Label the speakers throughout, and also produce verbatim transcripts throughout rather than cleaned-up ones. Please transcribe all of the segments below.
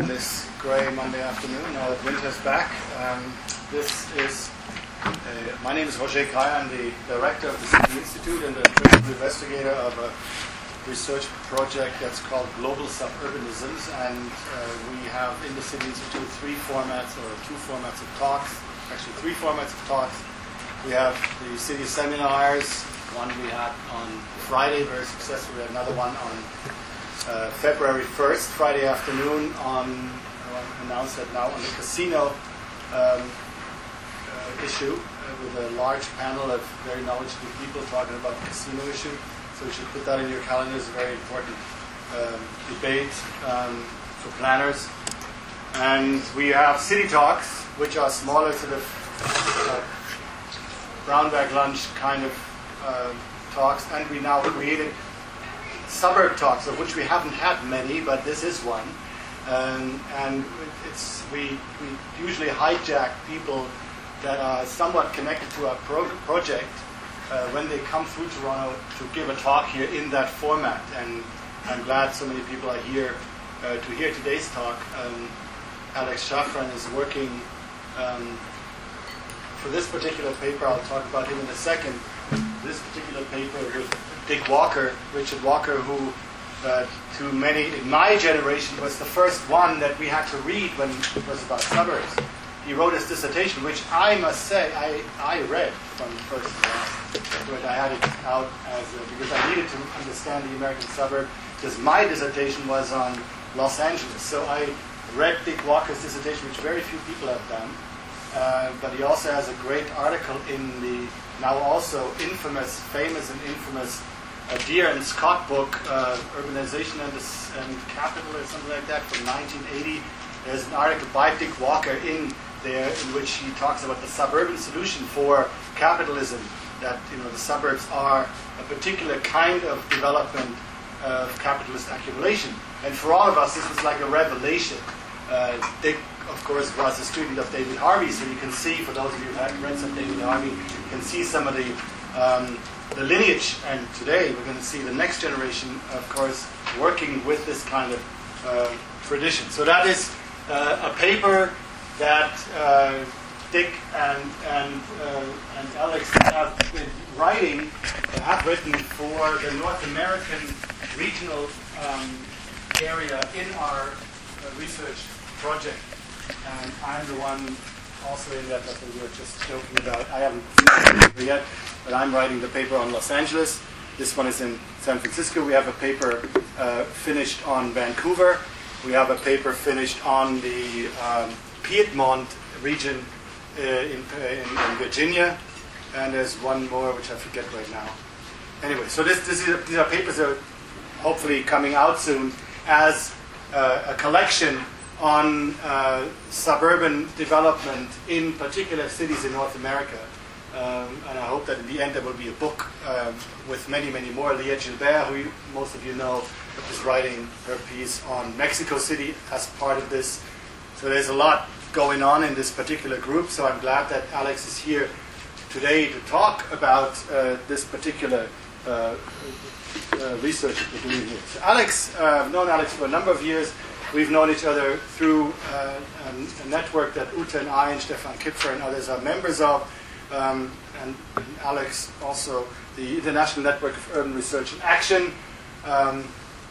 Speaker 1: this grey Monday afternoon, now that winter's back. Um, this is, uh, my name is Roger Greyer. I'm the director of the City Institute and the principal investigator of a research project that's called Global Suburbanisms. And uh, we have in the City Institute three formats, or two formats of talks, actually three formats of talks. We have the city seminars, one we had on Friday, very successful. We had another one on uh, February first, Friday afternoon, on, I announced that now, on the casino um, uh, issue, uh, with a large panel of very knowledgeable people talking about the casino issue. So you should put that in your calendar. It's a very important um, debate um, for planners. And we have city talks, which are smaller, sort of uh, brown bag lunch kind of uh, talks, and we now created suburb talks, of which we haven't had many, but this is one. Um, and it's we, we usually hijack people that are somewhat connected to our pro project uh, when they come through Toronto to give a talk here in that format. And I'm glad so many people are here uh, to hear today's talk. Um, Alex Shafran is working um, for this particular paper. I'll talk about him in a second. This particular paper with Dick Walker, Richard Walker, who uh, to many in my generation was the first one that we had to read when it was about suburbs. He wrote his dissertation, which I must say I, I read from first to last. But I had it out as a, because I needed to understand the American suburb, because my dissertation was on Los Angeles. So I read Dick Walker's dissertation, which very few people have done. Uh, but he also has a great article in the now also infamous, famous and infamous uh, Deere and Scott book, uh, Urbanization and, and Capital, or something like that, from nineteen eighty. There's an article by Dick Walker in there in which he talks about the suburban solution for capitalism, that you know the suburbs are a particular kind of development of capitalist accumulation. And for all of us, this was like a revelation. Uh, Dick, of course, was a student of David Harvey, so you can see, for those of you who haven't read some David Harvey, you can see some of the, um, the lineage. And today we're going to see the next generation, of course, working with this kind of uh, tradition. So that is uh, a paper that uh, Dick and, and, uh, and Alex have been writing, uh, have written for the North American regional um, area in our uh, research project. And I'm the one also in that that we were just joking about. I haven't finished the paper yet, but I'm writing the paper on Los Angeles. This one is in San Francisco. We have a paper uh, finished on Vancouver. We have a paper finished on the um, Piedmont region uh, in, uh, in, in Virginia. And there's one more which I forget right now. Anyway, so this, this is, these are papers that are hopefully coming out soon as uh, a collection on uh, suburban development in particular cities in North America. Um, and I hope that in the end there will be a book um, with many, many more. Liette Gilbert, who you, most of you know, is writing her piece on Mexico City as part of this. So there's a lot going on in this particular group. So I'm glad that Alex is here today to talk about uh, this particular uh, uh, research that we're doing here. So Alex, uh, I've known Alex for a number of years. We've known each other through uh, a, a network that Ute and I and Stefan Kipfer and others are members of. Um, and, and Alex also the International Network of Urban Research and Action. Um,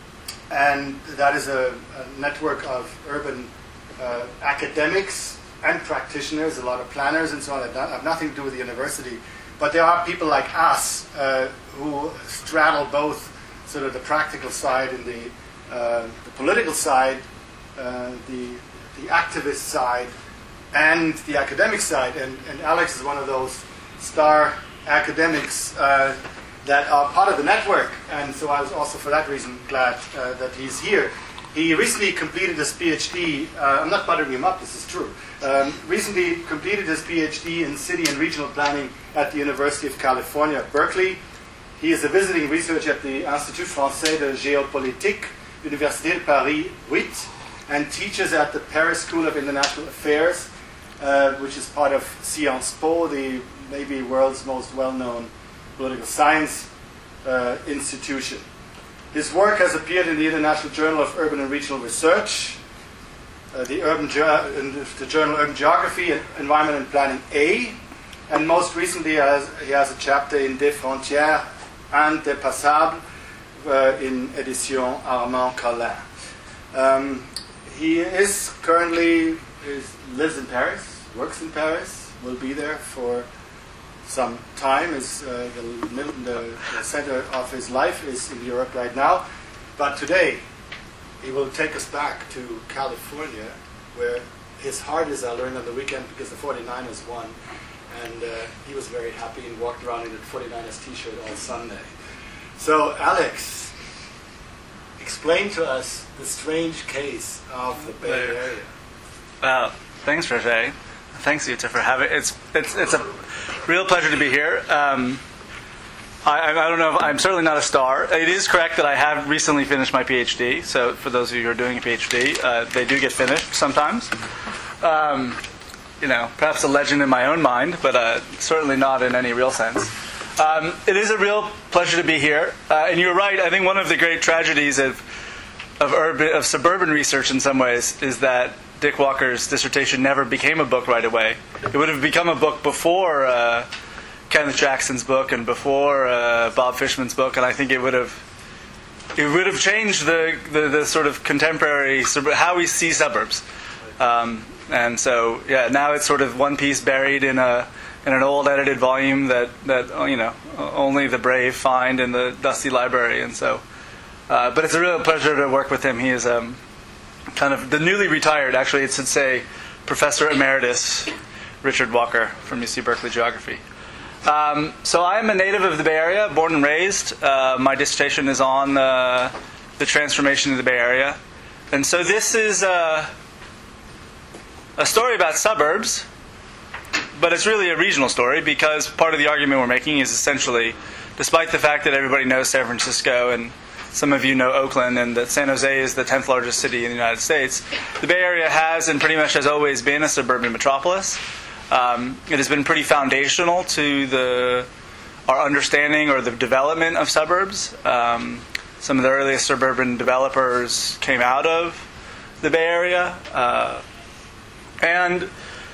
Speaker 1: and that is a, a network of urban uh, academics and practitioners, a lot of planners and so on, that have nothing to do with the university. But there are people like us uh, who straddle both sort of the practical side and the Uh, the political side, uh, the, the activist side, and the academic side. And, and Alex is one of those star academics uh, that are part of the network. And so I was also, for that reason, glad uh, that he's here. He recently completed his PhD. Uh, I'm not buttering him up, this is true. Um, recently completed his PhD in city and regional planning at the University of California, Berkeley. He is a visiting researcher at the Institut Français de Géopolitique, Université de Paris eight, and teaches at the Paris School of International Affairs, uh, which is part of Sciences Po, the maybe world's most well-known political science uh, institution. His work has appeared in the International Journal of Urban and Regional Research, uh, the urban in the journal Urban Geography, Environment and Planning A, and most recently has, he has a chapter in Des Frontières Indépassables uh, in Edition Armand Carlin. Um, he is currently is, lives in Paris, works in Paris, will be there for some time. Is uh, the, the, the center of his life is in Europe right now, but today he will take us back to California, where his heart is, I learned on the weekend, because the forty-niners won, and uh, he was very happy and walked around in a forty-niners t-shirt all Sunday. So, Alex, explain to us the strange case of the Bay Area.
Speaker 2: Well, thanks, Roger. Thanks, Jutta, for having it's it's it's a real pleasure to be here. Um, I, I don't know if I'm certainly not a star. It is correct that I have recently finished my PhD. So for those of you who are doing a PhD, uh, they do get finished sometimes. Um, you know, perhaps a legend in my own mind, but uh, certainly not in any real sense. Um, it is a real pleasure to be here. Uh, and you're right. I think one of the great tragedies of of urban of suburban research in some ways is that Dick Walker's dissertation never became a book right away. It would have become a book before Uh, Kenneth Jackson's book and before uh, Bob Fishman's book, and I think it would have it would have changed the, the, the sort of contemporary how we see suburbs. Um, and so, yeah, now it's sort of one piece buried in a in an old edited volume that that you know only the brave find in the dusty library. And so, uh, but it's a real pleasure to work with him. He is um, kind of the newly retired. Actually, it should say Professor Emeritus Richard Walker from U C Berkeley Geography. Um, so I'm a native of the Bay Area, born and raised. Uh, my dissertation is on uh, the transformation of the Bay Area. And so this is uh, a story about suburbs, but it's really a regional story because part of the argument we're making is essentially, despite the fact that everybody knows San Francisco and some of you know Oakland and that San Jose is the tenth largest city in the United States, the Bay Area has and pretty much has always been a suburban metropolis. Um, it has been pretty foundational to the our understanding or the development of suburbs. Um, some of the earliest suburban developers came out of the Bay Area. Uh, and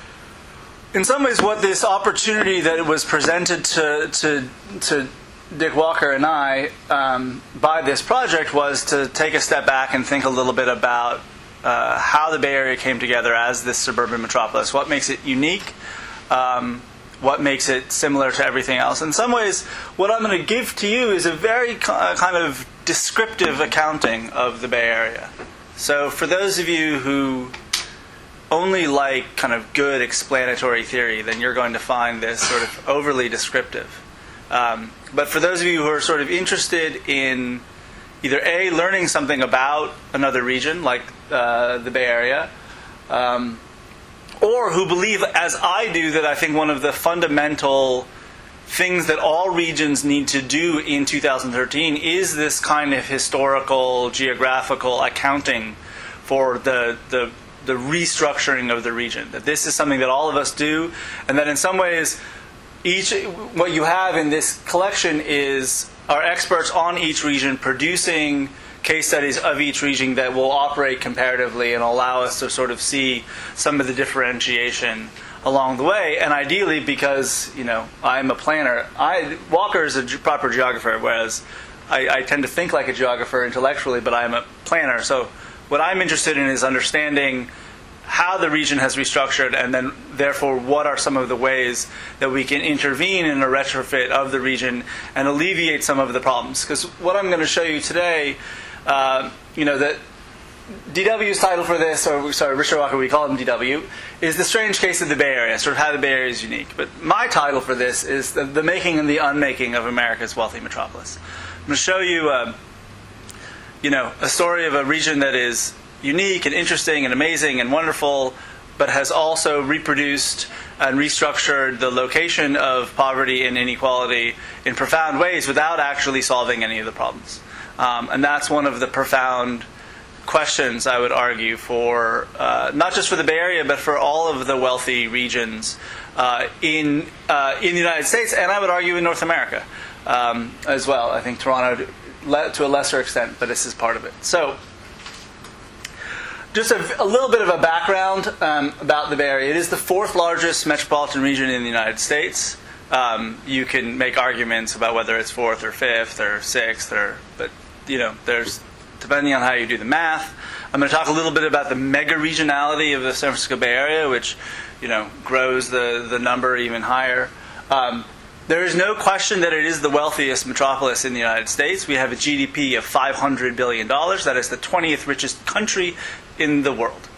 Speaker 2: in some ways, what this opportunity that was presented to, to, to Dick Walker and I um, by this project was to take a step back and think a little bit about Uh, how the Bay Area came together as this suburban metropolis. What makes it unique? Um, what makes it similar to everything else? In some ways, what I'm going to give to you is a very uh, kind of descriptive accounting of the Bay Area. So for those of you who only like kind of good explanatory theory, then you're going to find this sort of overly descriptive. Um, but for those of you who are sort of interested in either A, learning something about another region, like uh, the Bay Area, um, or who believe, as I do, that I think one of the fundamental things that all regions need to do in two thousand thirteen is this kind of historical, geographical accounting for the, the, the restructuring of the region. That this is something that all of us do, and that in some ways, each what you have in this collection is are experts on each region producing case studies of each region that will operate comparatively and allow us to sort of see some of the differentiation along the way. And ideally, because, you know, I'm a planner, I, Walker is a ge- proper geographer, whereas I, I tend to think like a geographer intellectually, but I'm a planner. So what I'm interested in is understanding how the region has restructured, and then therefore what are some of the ways that we can intervene in a retrofit of the region and alleviate some of the problems. Because what I'm going to show you today, uh, you know, that D W's title for this, or sorry, Richard Walker, we call him D W, is The Strange Case of the Bay Area, sort of how the Bay Area is unique. But my title for this is The, the Making and the Unmaking of America's Wealthy Metropolis. I'm going to show you, uh, you know, a story of a region that is unique and interesting and amazing and wonderful, but has also reproduced and restructured the location of poverty and inequality in profound ways without actually solving any of the problems. Um, and that's one of the profound questions, I would argue, for uh, not just for the Bay Area, but for all of the wealthy regions uh, in uh, in the United States, and I would argue in North America um, as well. I think Toronto to a lesser extent, but this is part of it. So, just a, a little bit of a background um, about the Bay Area. It is the fourth largest metropolitan region in the United States. Um, you can make arguments about whether it's fourth or fifth or sixth, or but you know, there's depending on how you do the math. I'm going to talk a little bit about the mega regionality of the San Francisco Bay Area, which you know grows the the number even higher. Um, there is no question that it is the wealthiest metropolis in the United States. We have a G D P of five hundred billion dollars. That is the twentieth richest country in the world.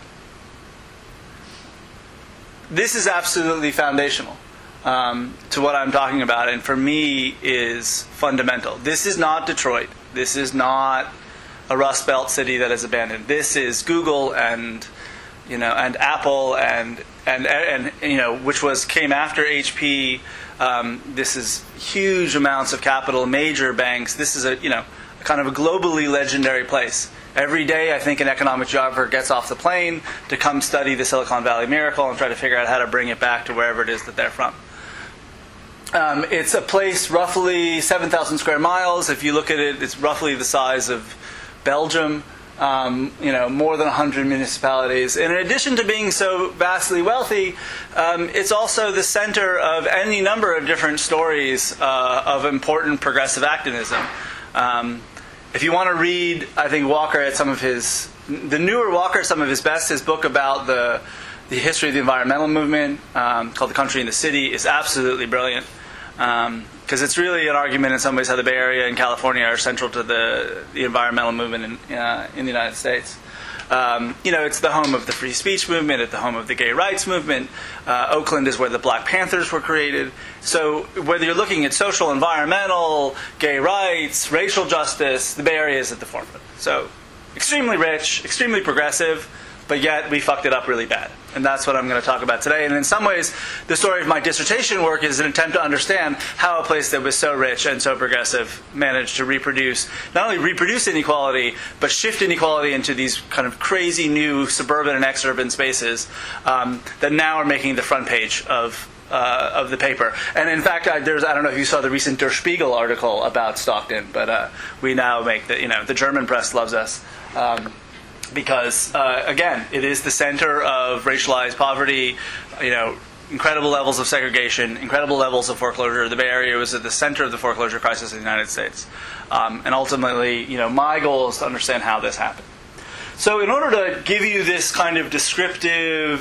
Speaker 2: This is absolutely foundational um, to what I'm talking about, and for me is fundamental. This is not Detroit. This is not a Rust Belt city that is abandoned. This is Google and you know and Apple and and and, and you know which was came after H P. Um, this is huge amounts of capital, major banks. This is a you know kind of a globally legendary place. Every day, I think an economic geographer gets off the plane to come study the Silicon Valley miracle and try to figure out how to bring it back to wherever it is that they're from. Um, it's a place roughly seven thousand square miles. If you look at it, it's roughly the size of Belgium. Um, you know, more than one hundred municipalities. And in addition to being so vastly wealthy, um, it's also the center of any number of different stories uh, of important progressive activism. Um, if you want to read, I think Walker at some of his, the newer Walker, some of his best, his book about the the history of the environmental movement, um, called The Country and the City, is absolutely brilliant. Um, Because it's really an argument in some ways how the Bay Area and California are central to the, the environmental movement in, uh, in the United States. Um, you know, it's the home of the free speech movement, it's the home of the gay rights movement. Uh, Oakland is where the Black Panthers were created. So whether you're looking at social, environmental, gay rights, racial justice, the Bay Area is at the forefront. So extremely rich, extremely progressive, but yet we fucked it up really bad. And that's what I'm going to talk about today. And in some ways, the story of my dissertation work is an attempt to understand how a place that was so rich and so progressive managed to reproduce, not only reproduce inequality, but shift inequality into these kind of crazy new suburban and exurban spaces um, that now are making the front page of uh, of the paper. And in fact, I, there's I don't know if you saw the recent Der Spiegel article about Stockton, but uh, we now make the you know the German press loves us. Um, Because, uh, again, it is the center of racialized poverty, you know, incredible levels of segregation, incredible levels of foreclosure. The Bay Area was at the center of the foreclosure crisis in the United States. Um, and ultimately, you know, my goal is to understand how this happened. So in order to give you this kind of descriptive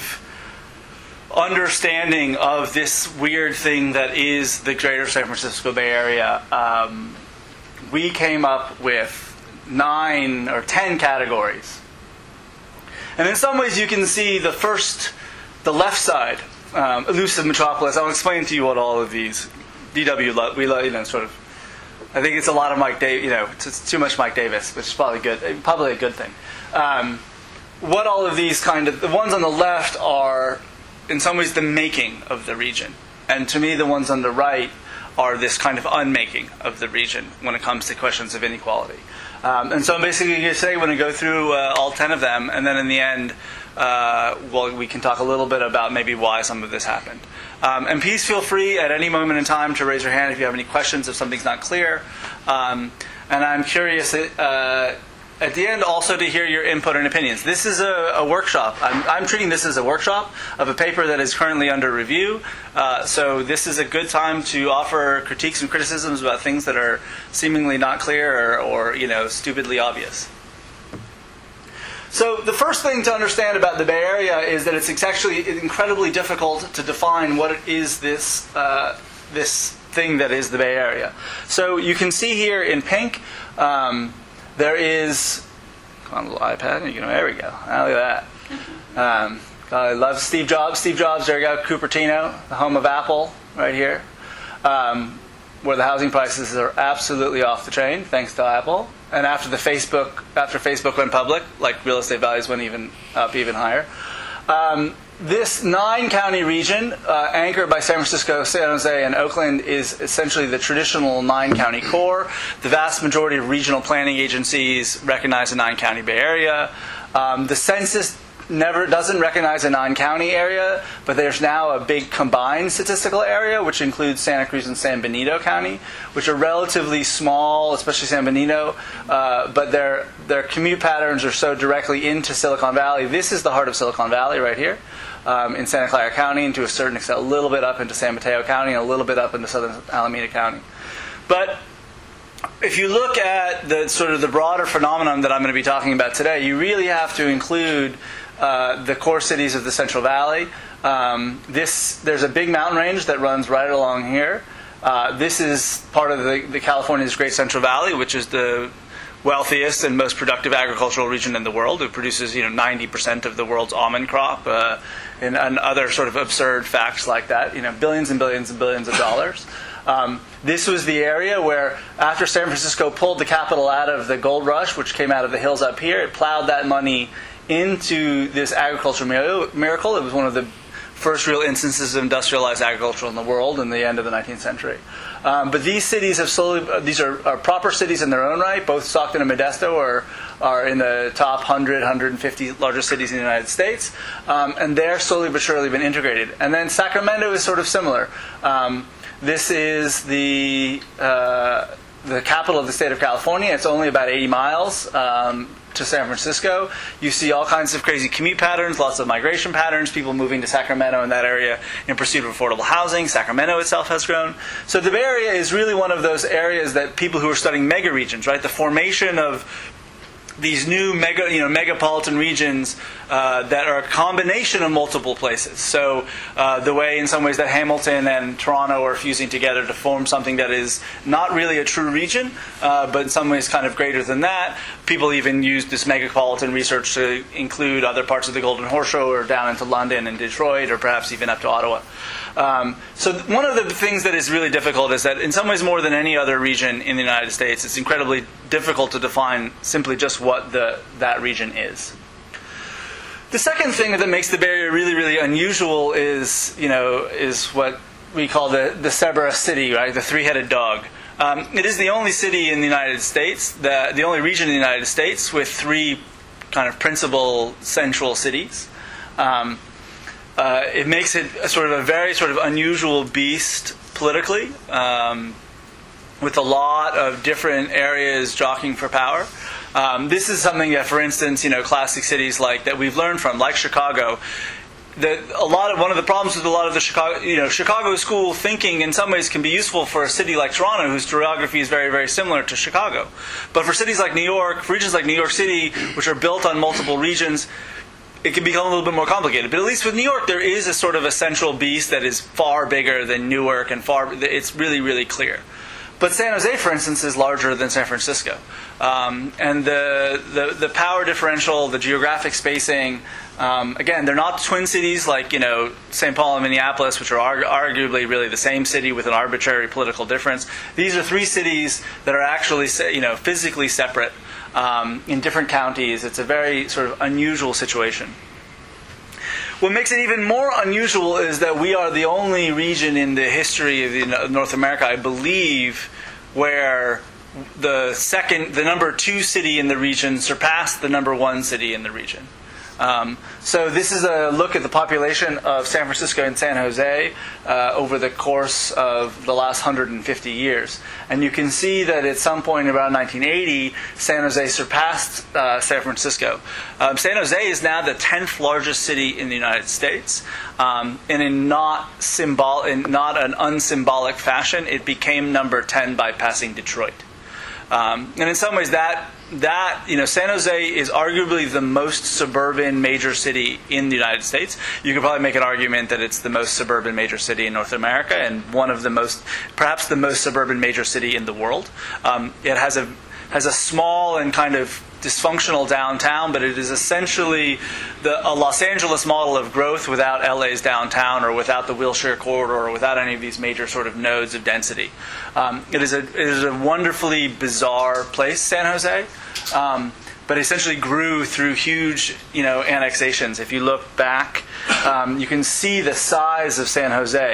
Speaker 2: understanding of this weird thing that is the greater San Francisco Bay Area, um, we came up with nine or ten categories. And in some ways, you can see the first, the left side, um, elusive metropolis. I'll explain to you what all of these. D W, we you know sort of. I think it's a lot of Mike Davis. You know, it's, it's too much Mike Davis, which is probably good. Probably a good thing. Um, what all of these kind of the ones on the left are, in some ways, the making of the region, and to me, the ones on the right are this kind of unmaking of the region when it comes to questions of inequality. Um, and so I'm basically going to say we're going to go through uh, all ten of them, and then in the end, uh, well, we can talk a little bit about maybe why some of this happened. Um, and please feel free at any moment in time to raise your hand if you have any questions, if something's not clear. Um, and I'm curious uh, at the end also to hear your input and opinions. This is a, a workshop. I'm, I'm treating this as a workshop of a paper that is currently under review. Uh, so this is a good time to offer critiques and criticisms about things that are seemingly not clear or, or you know, stupidly obvious. So the first thing to understand about the Bay Area is that it's actually incredibly difficult to define what is this uh, this thing that is the Bay Area. So you can see here in pink. Um, There is, come on, a little iPad, you know, there we go. Oh, look at that. Um, I love Steve Jobs. Steve Jobs, there you go, Cupertino, the home of Apple, right here, um, where the housing prices are absolutely off the chain, thanks to Apple. And after the Facebook, after Facebook went public, like real estate values went even up even higher. Um, This nine-county region, uh, anchored by San Francisco, San Jose, and Oakland, is essentially the traditional nine-county core. The vast majority of regional planning agencies recognize the nine-county Bay Area. Um, the census never doesn't recognize a nine-county area, but there's now a big combined statistical area, which includes Santa Cruz and San Benito County, which are relatively small, especially San Benito, uh, but their their commute patterns are so directly into Silicon Valley. This is the heart of Silicon Valley right here, um, in Santa Clara County, and to a certain extent, a little bit up into San Mateo County, and a little bit up into southern Alameda County. But if you look at the sort of the broader phenomenon that I'm going to be talking about today, you really have to include uh, the core cities of the Central Valley. Um, this there's a big mountain range that runs right along here. Uh, this is part of the, the California's Great Central Valley, which is the wealthiest and most productive agricultural region in the world. It produces, you know, ninety percent of the world's almond crop, uh, and, and other sort of absurd facts like that. You know, billions and billions and billions of dollars. Um, this was the area where, after San Francisco pulled the capital out of the gold rush, which came out of the hills up here, it plowed that money into this agricultural miracle. It was one of the first real instances of industrialized agriculture in the world in the end of the nineteenth century. Um, but these cities have slowly, uh, these are, are proper cities in their own right. Both Stockton and Modesto are, are in the top one hundred, one hundred fifty largest cities in the United States. Um, and they're slowly but surely been integrated. And then Sacramento is sort of similar. Um, This is the uh, the capital of the state of California. It's only about eighty miles um, to San Francisco. You see all kinds of crazy commute patterns, lots of migration patterns, people moving to Sacramento in that area in pursuit of affordable housing. Sacramento itself has grown. So the Bay Area is really one of those areas that people who are studying mega regions, right? The formation of these new mega, you know, megapolitan regions uh, that are a combination of multiple places. So uh, the way, in some ways, that Hamilton and Toronto are fusing together to form something that is not really a true region, uh, but in some ways kind of greater than that. People even use this megapolitan research to include other parts of the Golden Horseshoe or down into London and Detroit, or perhaps even up to Ottawa. Um, so one of the things that is really difficult is that in some ways more than any other region in the United States, it's incredibly difficult to define simply just what the, that region is. The second thing that makes the Bay Area really, really unusual is, you know, is what we call the, the Cerberus city, right? The three-headed dog. Um, it is the only city in the United States, the, the only region in the United States with three kind of principal central cities. Um, Uh, it makes it a sort of a very sort of unusual beast politically, um, with a lot of different areas jockeying for power. Um, this is something that, for instance, you know, classic cities like that we've learned from, like Chicago. That a lot of one of the problems with a lot of the Chicago, you know, Chicago school thinking in some ways can be useful for a city like Toronto, whose geography is very, very similar to Chicago. But for cities like New York, for regions like New York City, which are built on multiple regions, it can become a little bit more complicated. But at least with New York, there is a sort of a central beast that is far bigger than Newark, and far, it's really, really clear. But San Jose, for instance, is larger than San Francisco. Um, and the, the, the power differential, the geographic spacing, um, again, they're not twin cities like, you know, Saint Paul and Minneapolis, which are argu- arguably really the same city with an arbitrary political difference. These are three cities that are actually, you know, physically separate. Um, in different counties. It's a very sort of unusual situation. What makes it even more unusual is that we are the only region in the history of the North America, I believe, where the second, the number two city in the region surpassed the number one city in the region. Um, so this is a look at the population of San Francisco and San Jose uh, over the course of the last one hundred fifty years. And you can see that at some point around nineteen eighty, San Jose surpassed uh, San Francisco. Um, San Jose is now the tenth largest city in the United States. Um, and in not, symbol- in not an unsymbolic fashion, it became number ten by passing Detroit. Um, and in some ways that That, you know, San Jose is arguably the most suburban major city in the United States. You could probably make an argument that it's the most suburban major city in North America, and one of the most, perhaps the most suburban major city in the world. Um, it has a has a small and kind of dysfunctional downtown, but it is essentially the, a Los Angeles model of growth without L A's downtown, or without the Wilshire corridor, or without any of these major sort of nodes of density. Um, it is a it is a wonderfully bizarre place, San Jose, um, but essentially grew through huge, you know, annexations. If you look back, um, you can see the size of San Jose.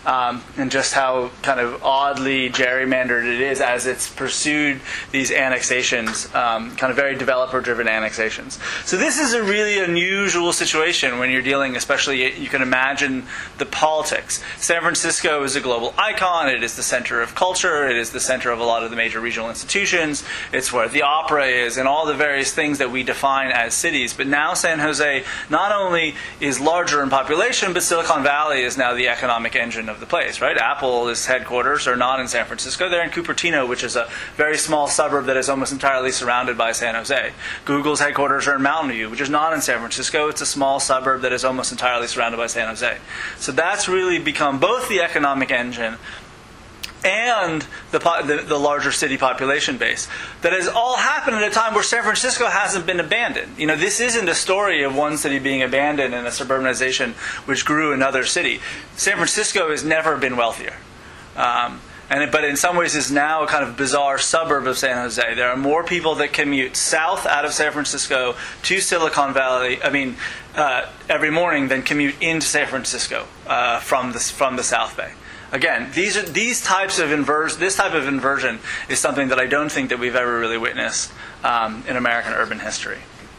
Speaker 2: um, and just how kind of oddly gerrymandered it is as it's pursued these annexations, um, kind of very developer-driven annexations. So this is a really unusual situation when you're dealing, especially, you can imagine the politics. San Francisco is a global icon. It is the center of culture. It is the center of a lot of the major regional institutions. It's where the opera is and all the various things that we define as cities. But now San Jose not only is larger in population, but Silicon Valley is now the economic engine of the place, right? Apple's headquarters are not in San Francisco. They're in Cupertino, which is a very small suburb that is almost entirely surrounded by San Jose. Google's headquarters are in Mountain View, which is not in San Francisco. It's a small suburb that is almost entirely surrounded by San Jose. So that's really become both the economic engine and the, the, the larger city population base. That has all happened at a time where San Francisco hasn't been abandoned. You know, this isn't a story of one city being abandoned and a suburbanization which grew another city. San Francisco has never been wealthier. Um, and it, but in some ways is now a kind of bizarre suburb of San Jose. There are more people that commute south out of San Francisco to Silicon Valley, I mean, uh, every morning than commute into San Francisco uh, from, the, from the South Bay. Again, these are, these types of invers this type of inversion is something that I don't think that we've ever really witnessed um, in American urban history.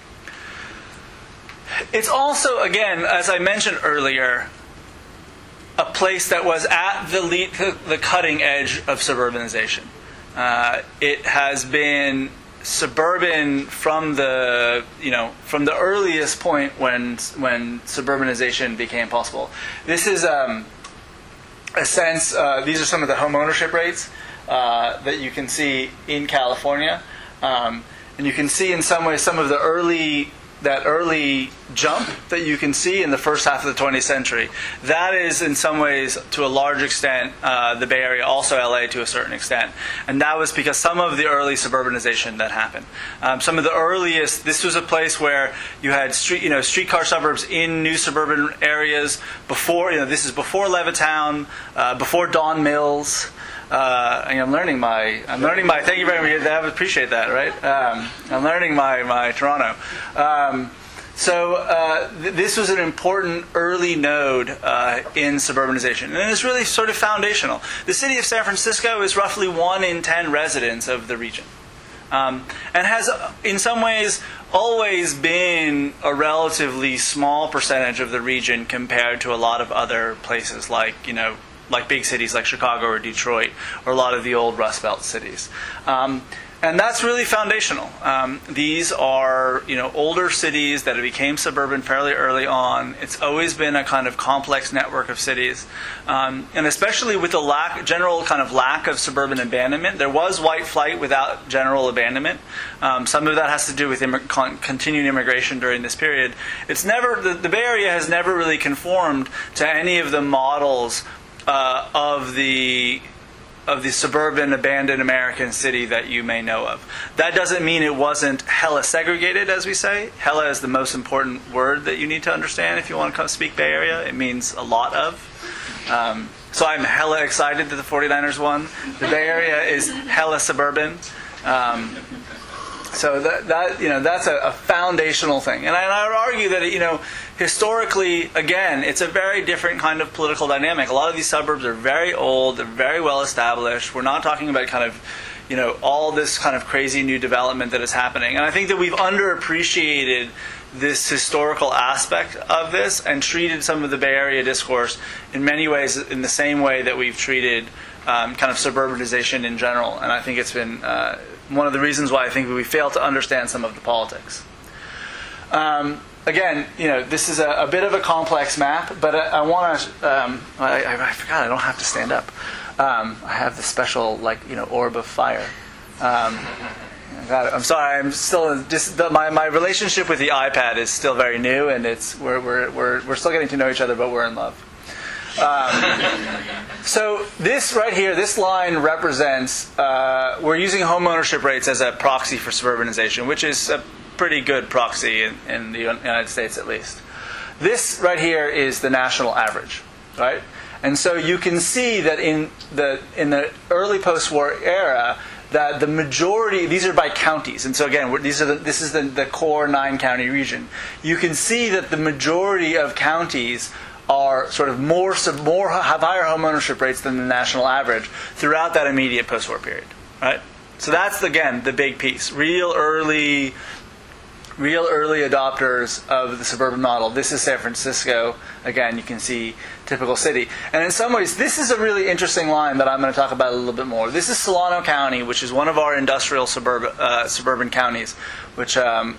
Speaker 2: It's also, again, as I mentioned earlier, a place that was at the le the cutting edge of suburbanization. Uh, it has been suburban from the you know from the earliest point when when suburbanization became possible. This is. Um, A sense, uh, these are some of the home ownership rates uh, that you can see in California. Um, and you can see in some ways some of the early, that early jump that you can see in the first half of the twentieth century. That is in some ways, to a large extent, uh, the Bay Area, also L A to a certain extent. And that was because some of the early suburbanization that happened. Um, some of the earliest, this was a place where you had street, you know, streetcar suburbs in new suburban areas before, you know, this is before Levittown, uh, before Don Mills. Uh, I'm learning my, I'm learning my, thank you very much, I appreciate that, right? Um, I'm learning my, my Toronto. Um, so uh, th this was an important early node uh, in suburbanization. And it's really sort of foundational. The city of San Francisco is roughly one in ten residents of the region. Um, and has, in some ways, always been a relatively small percentage of the region compared to a lot of other places like, you know, like big cities like Chicago or Detroit, or a lot of the old Rust Belt cities. Um, and that's really foundational. Um, these are, you know, older cities that became suburban fairly early on. It's always been a kind of complex network of cities. Um, and especially with the lack, general kind of lack of suburban abandonment. There was white flight without general abandonment. Um, some of that has to do with immig con continued immigration during this period. It's never, the, the Bay Area has never really conformed to any of the models Uh, of the of the suburban abandoned American city that you may know of. That doesn't mean it wasn't hella segregated, as we say. Hella is the most important word that you need to understand if you want to come speak Bay Area. It means a lot of. Um, so I'm hella excited that the forty-niners won. The Bay Area is hella suburban. Um, So that, that you know that's a, a foundational thing, and I, and I would argue that you know historically, again, it's a very different kind of political dynamic. A lot of these suburbs are very old, they're very well established. We're not talking about kind of you know all this kind of crazy new development that is happening, and I think that we've underappreciated this historical aspect of this and treated some of the Bay Area discourse in many ways in the same way that we've treated um, kind of suburbanization in general, and I think it's been uh, one of the reasons why I think we fail to understand some of the politics. Um, again, you know, this is a, a bit of a complex map, but I, I want to. Um, I, I forgot I don't have to stand up. Um, I have the special, like, you know, orb of fire. Um, I got it. I'm sorry. I'm still just the, my my relationship with the iPad is still very new, and it's we're we're we're we're still getting to know each other, but we're in love. Um, so this right here, this line represents, uh, we're using home ownership rates as a proxy for suburbanization, which is a pretty good proxy in, in the United States at least. This right here is the national average, right? And so you can see that in the in the early post-war era, that the majority, these are by counties, and so again, we're, these are the, this is the, the core nine-county region. You can see that the majority of counties are sort of more, more have higher home ownership rates than the national average throughout that immediate post-war period, right? So that's, again, the big piece. Real early, real early adopters of the suburban model. This is San Francisco. Again, you can see typical city. And in some ways, this is a really interesting line that I'm going to talk about a little bit more. This is Solano County, which is one of our industrial suburban, uh, suburban counties, which... Um,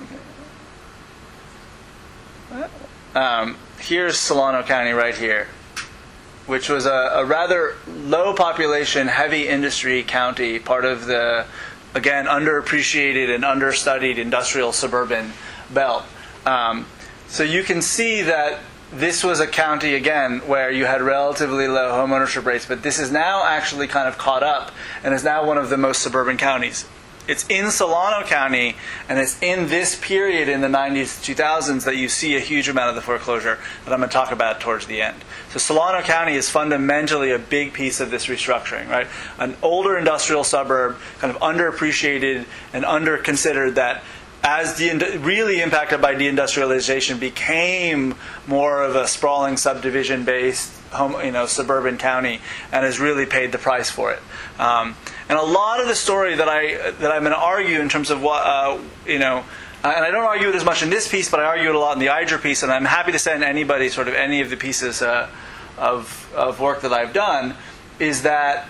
Speaker 2: um, here's Solano County right here, which was a, a rather low population, heavy industry county, part of the, again, underappreciated and understudied industrial suburban belt. Um, so you can see that this was a county, again, where you had relatively low home ownership rates, but this is now actually kind of caught up and is now one of the most suburban counties. It's in Solano County, and it's in this period in the nineties to two thousands that you see a huge amount of the foreclosure that I'm going to talk about towards the end. So Solano County is fundamentally a big piece of this restructuring, right? An older industrial suburb, kind of underappreciated and under-considered, that as de- really impacted by deindustrialization, became more of a sprawling subdivision-based home, you know, suburban county, and has really paid the price for it. Um, and a lot of the story that I that I'm going to argue in terms of what uh, you know, and I don't argue it as much in this piece, but I argue it a lot in the I J R piece, and I'm happy to send anybody sort of any of the pieces uh, of of work that I've done, is that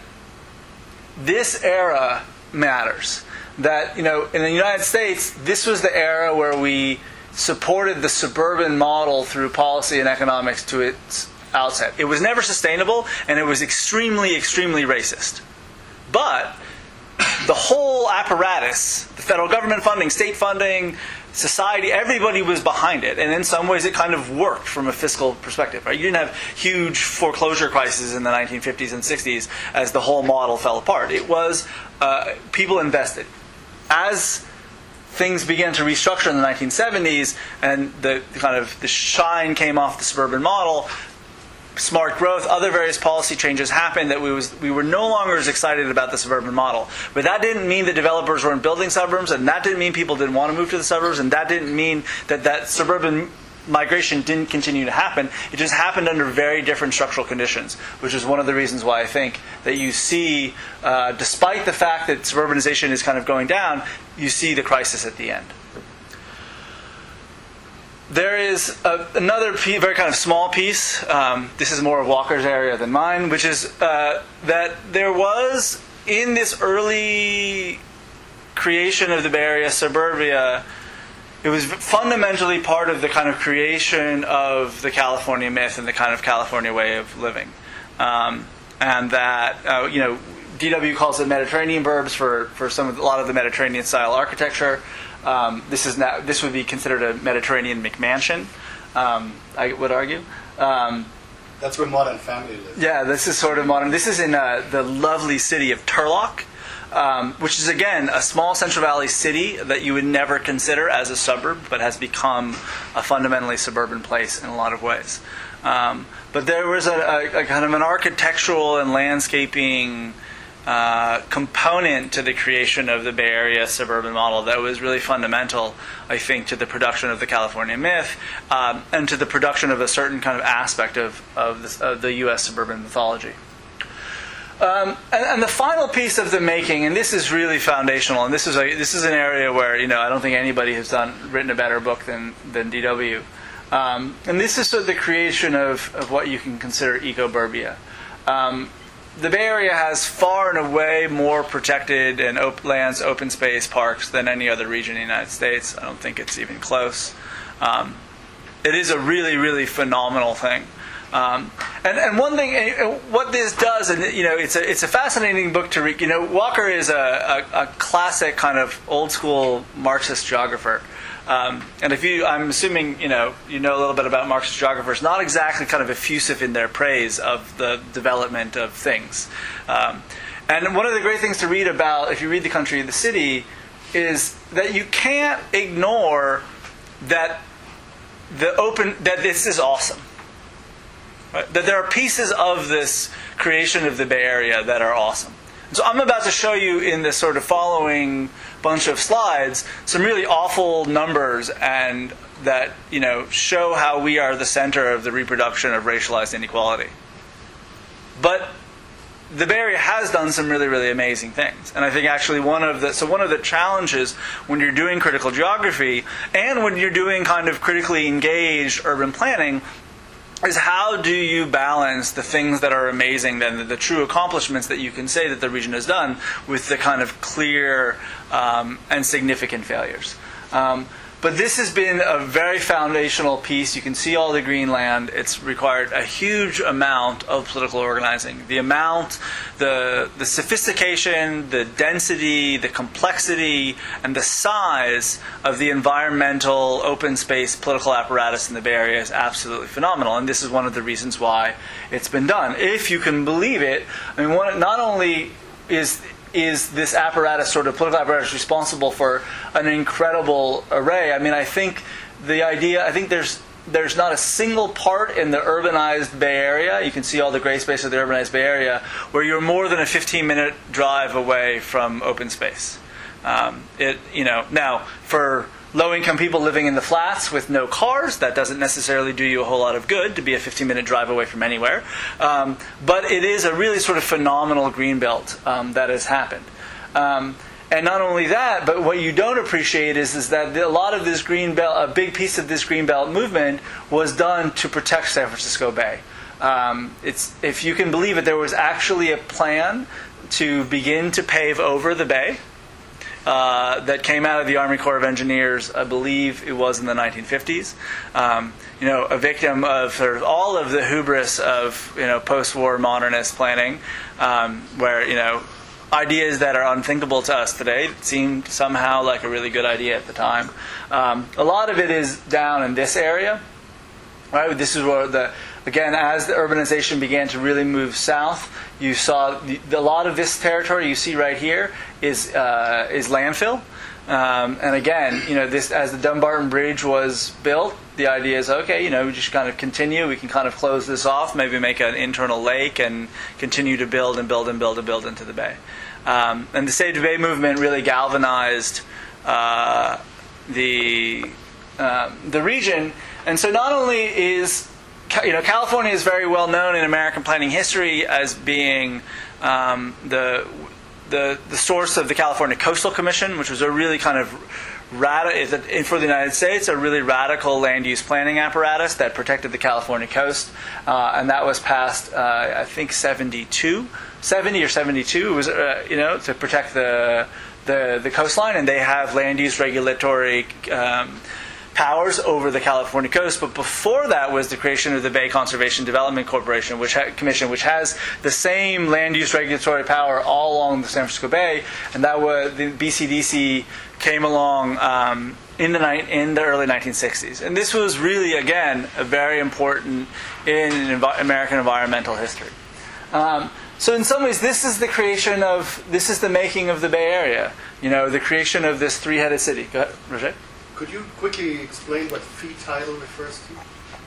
Speaker 2: this era matters. That, you know, in the United States, this was the era where we supported the suburban model through policy and economics to its outset. It was never sustainable, and it was extremely, extremely racist. But the whole apparatus, the federal government funding, state funding, society, everybody was behind it. And in some ways, it kind of worked from a fiscal perspective. Right? You didn't have huge foreclosure crises in the nineteen fifties and sixties as the whole model fell apart. It was, uh, people invested. As things began to restructure in the nineteen seventies, and the kind of the shine came off the suburban model, smart growth, other various policy changes happened that we was we were no longer as excited about the suburban model. But that didn't mean that developers weren't building suburbs, and that didn't mean people didn't want to move to the suburbs, and that didn't mean that that suburban migration didn't continue to happen. It just happened under very different structural conditions, which is one of the reasons why I think that you see, uh, despite the fact that suburbanization is kind of going down, you see the crisis at the end. There is a, another p- very kind of small piece. Um, this is more of Walker's area than mine, which is uh, that there was, in this early creation of the Bay Area suburbia, it was fundamentally part of the kind of creation of the California myth and the kind of California way of living. Um, and that, uh, you know, D W calls it Mediterranean burbs for, for some of, a lot of the Mediterranean-style architecture. Um, this is not, this would be considered a Mediterranean McMansion, um, I would argue. Um,
Speaker 1: That's where Modern Family lives.
Speaker 2: Yeah, this is sort of modern. This is in uh, the lovely city of Turlock, um, which is, again, a small Central Valley city that you would never consider as a suburb, but has become a fundamentally suburban place in a lot of ways. Um, but there was a, a, a kind of an architectural and landscaping Uh, component to the creation of the Bay Area suburban model that was really fundamental, I think, to the production of the California myth, um, and to the production of a certain kind of aspect of, of, this, of the U S suburban mythology. Um, and, and the final piece of the making, and this is really foundational, and this is a, this is an area where, you know, I don't think anybody has done written a better book than than D W. Um, and this is sort of the creation of, of what you can consider ecoburbia. Um, The Bay Area has far and away more protected and op- lands, open space, parks than any other region in the United States. I don't think it's even close. Um, it is a really, really phenomenal thing. Um, and, and one thing, uh, what this does, and you know, it's a it's a fascinating book to read. You know, Walker is a, a, a classic kind of old school Marxist geographer. Um, and if you, I'm assuming, you know, you know a little bit about Marxist geographers, not exactly kind of effusive in their praise of the development of things. Um, and one of the great things to read about, if you read The Country of the City, is that you can't ignore that the open, that this is awesome. Right? That there are pieces of this creation of the Bay Area that are awesome. So I'm about to show you in this sort of following bunch of slides some really awful numbers and that, you know, show how we are the center of the reproduction of racialized inequality. But the Bay Area has done some really, really amazing things. And I think actually one of the, so one of the challenges when you're doing critical geography and when you're doing kind of critically engaged urban planning is how do you balance the things that are amazing, then the, the true accomplishments that you can say that the region has done, with the kind of clear um, and significant failures. Um, But this has been a very foundational piece. You can see all the green land. It's required a huge amount of political organizing. The amount, the the sophistication, the density, the complexity, and the size of the environmental open space political apparatus in the Bay Area is absolutely phenomenal. And this is one of the reasons why it's been done. If you can believe it, I mean, one, not only is is this apparatus, sort of political apparatus, responsible for an incredible array. I mean, I think the idea, I think there's there's not a single part in the urbanized Bay Area, you can see all the gray space of the urbanized Bay Area, where you're more than a fifteen minute drive away from open space. Um, it, you know, now, for low-income people living in the flats with no cars, that doesn't necessarily do you a whole lot of good to be a fifteen minute drive away from anywhere. Um, but it is a really sort of phenomenal greenbelt um, that has happened. Um, and not only that, but what you don't appreciate is, is that a lot of this greenbelt, a big piece of this greenbelt movement was done to protect San Francisco Bay. Um, it's, if you can believe it, there was actually a plan to begin to pave over the bay. Uh, that came out of the Army Corps of Engineers, I believe it was in the nineteen fifties. Um, you know, a victim of sort of all of the hubris of, you know, post-war modernist planning, um, where, you know, ideas that are unthinkable to us today seemed somehow like a really good idea at the time. Um, a lot of it is down in this area, right? This is where the, again, as the urbanization began to really move south, you saw the, the, a lot of this territory you see right here is uh, is landfill. Um, and again, you know, this as the Dumbarton Bridge was built, the idea is, okay, you know, we just kind of continue. We can kind of close this off, maybe make an internal lake, and continue to build and build and build and build into the bay. Um, and the Save the Bay movement really galvanized uh, the uh, the region. And so not only is You know, California is very well known in American planning history as being um, the, the the source of the California Coastal Commission, which was a really kind of radical, for the United States, a really radical land use planning apparatus that protected the California coast, uh, and that was passed, uh, I think, seventy-two, seventy or seventy-two. It was, uh, you know, to protect the the the coastline, and they have land use regulatory Um, powers over the California coast. But before that was the creation of the Bay Conservation Development Corporation, which ha- Commission, which has the same land use regulatory power all along the San Francisco Bay. And that was the B C D C came along um, in the ni- in the early nineteen sixties. And this was really, again, a very important in env- American environmental history. Um, so in some ways, this is the creation of this is the making of the Bay Area. You know, the creation of this three-headed city. Go ahead, Roger.
Speaker 3: Could you quickly explain what fee title refers to?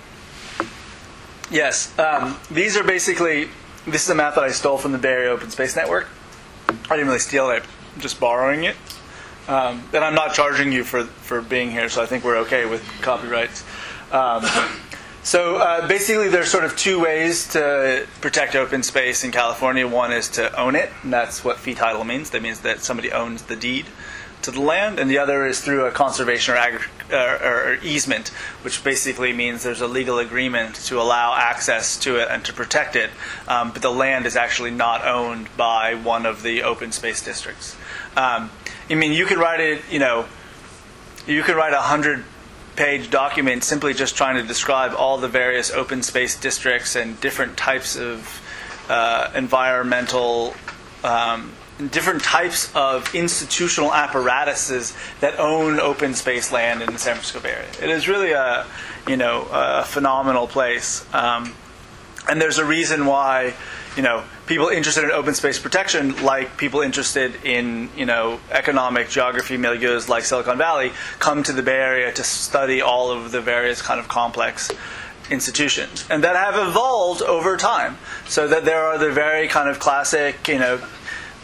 Speaker 2: Yes. Um, these are basically, this is a map that I stole from the Bay Area Open Space Network. I didn't really steal it, I'm just borrowing it. Um, and I'm not charging you for, for being here, so I think we're okay with copyrights. Um, so uh, basically there's sort of two ways to protect open space in California. One is to own it, and that's what fee title means. That means that somebody owns the deed to the land, and the other is through a conservation or, agri- or, or, or easement, which basically means there's a legal agreement to allow access to it and to protect it, um, but the land is actually not owned by one of the open space districts. Um, I mean, you could write it, you know, you could write a hundred-page document simply just trying to describe all the various open space districts and different types of uh, environmental um, different types of institutional apparatuses that own open space land in the San Francisco Bay Area. It is really a, you know, a phenomenal place. Um, and there's a reason why, you know, people interested in open space protection, like people interested in, you know, economic geography milieus like Silicon Valley, come to the Bay Area to study all of the various kind of complex institutions. And that have evolved over time. So that there are the very kind of classic, you know,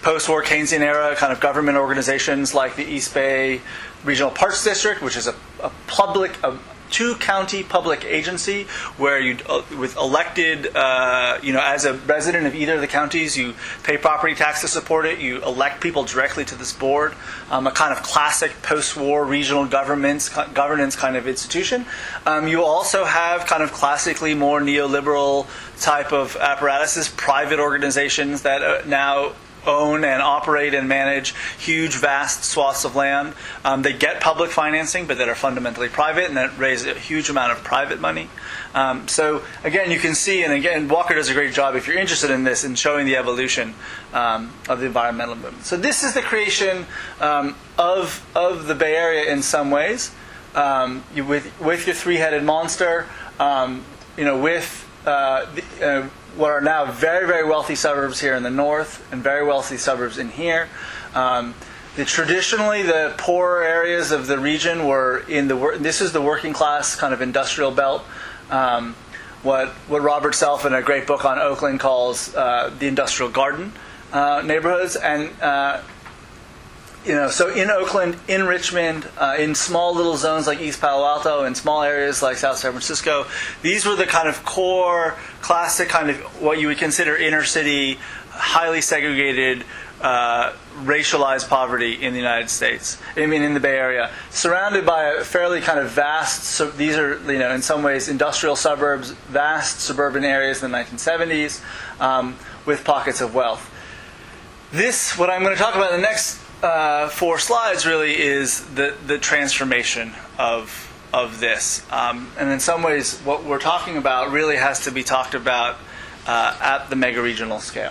Speaker 2: post-war Keynesian era kind of government organizations like the East Bay Regional Parks District, which is a, a public, a two-county public agency where you, uh, with elected, uh, you know, as a resident of either of the counties, you pay property tax to support it. You elect people directly to this board. Um, a kind of classic post-war regional governments governance kind of institution. Um, you also have kind of classically more neoliberal type of apparatuses, private organizations that uh, now own and operate and manage huge, vast swaths of land. Um, they get public financing, but that are fundamentally private, and that raise a huge amount of private money. Um, so again, you can see, and again, Walker does a great job if you're interested in this, in showing the evolution um, of the environmental movement. So this is the creation um, of of the Bay Area in some ways, um, you, with with your three-headed monster, um, you know, with uh, the, uh, what are now very, very wealthy suburbs here in the north and very wealthy suburbs in here. Um, the, traditionally, the poorer areas of the region were in the, this is the working class kind of industrial belt. Um, what, what Robert Self in a great book on Oakland calls uh, the industrial garden uh, neighborhoods. And uh, You know, so in Oakland, in Richmond, uh, in small little zones like East Palo Alto, in small areas like South San Francisco, these were the kind of core, classic kind of what you would consider inner city, highly segregated, uh, racialized poverty in the United States. I mean, in the Bay Area, surrounded by a fairly kind of vast. So these are, you know, in some ways industrial suburbs, vast suburban areas in the nineteen seventies, um, with pockets of wealth. This, what I'm going to talk about in the next Uh, four slides really is the, the transformation of of this. Um, and in some ways, what we're talking about really has to be talked about uh, at the mega-regional scale.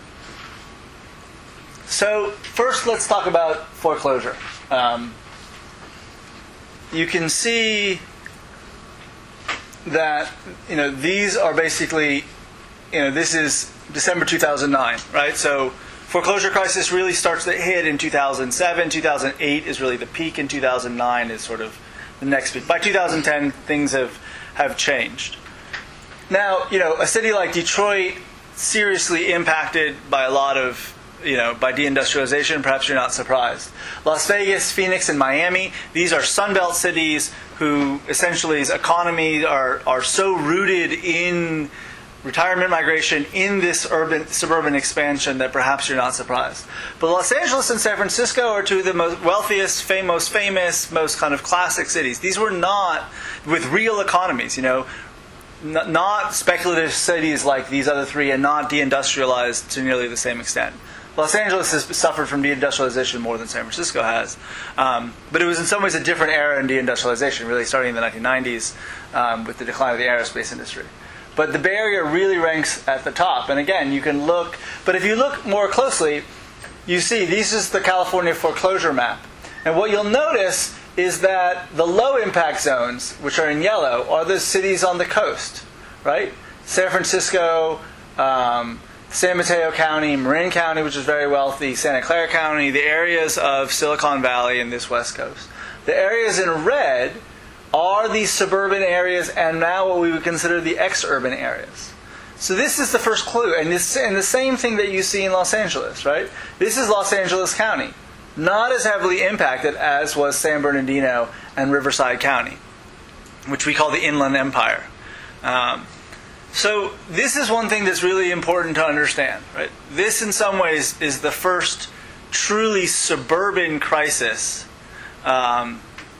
Speaker 2: So first, let's talk about foreclosure. Um, you can see that, you know, these are basically, you know, this is December two thousand nine, right? So foreclosure crisis really starts to hit in two thousand seven. two thousand eight is really the peak, and two thousand nine is sort of the next peak. By two thousand ten, things have, have changed. Now, you know, a city like Detroit, seriously impacted by a lot of, you know, by deindustrialization, perhaps you're not surprised. Las Vegas, Phoenix, and Miami, these are Sunbelt cities who essentially's economy are, are so rooted in retirement migration, in this urban suburban expansion, that perhaps you're not surprised. But Los Angeles and San Francisco are two of the most wealthiest, fam- most famous, most kind of classic cities. These were not with real economies, you know, n- not speculative cities like these other three, and not deindustrialized to nearly the same extent. Los Angeles has suffered from deindustrialization more than San Francisco has. Um, but it was in some ways a different era in deindustrialization, really starting in the nineteen nineties um, with the decline of the aerospace industry. But the Bay Area really ranks at the top. And again, you can look, but if you look more closely, you see this is the California foreclosure map. And what you'll notice is that the low impact zones, which are in yellow, are the cities on the coast, right? San Francisco, um, San Mateo County, Marin County, which is very wealthy, Santa Clara County, the areas of Silicon Valley and this West Coast. The areas in red are these suburban areas, and now what we would consider the ex-urban areas. So this is the first clue, and, this, and the same thing that you see in Los Angeles, right? This is Los Angeles County, not as heavily impacted as was San Bernardino and Riverside County, which we call the Inland Empire. Um, so this is one thing that's really important to understand, right? This, in some ways, is the first truly suburban crisis, um,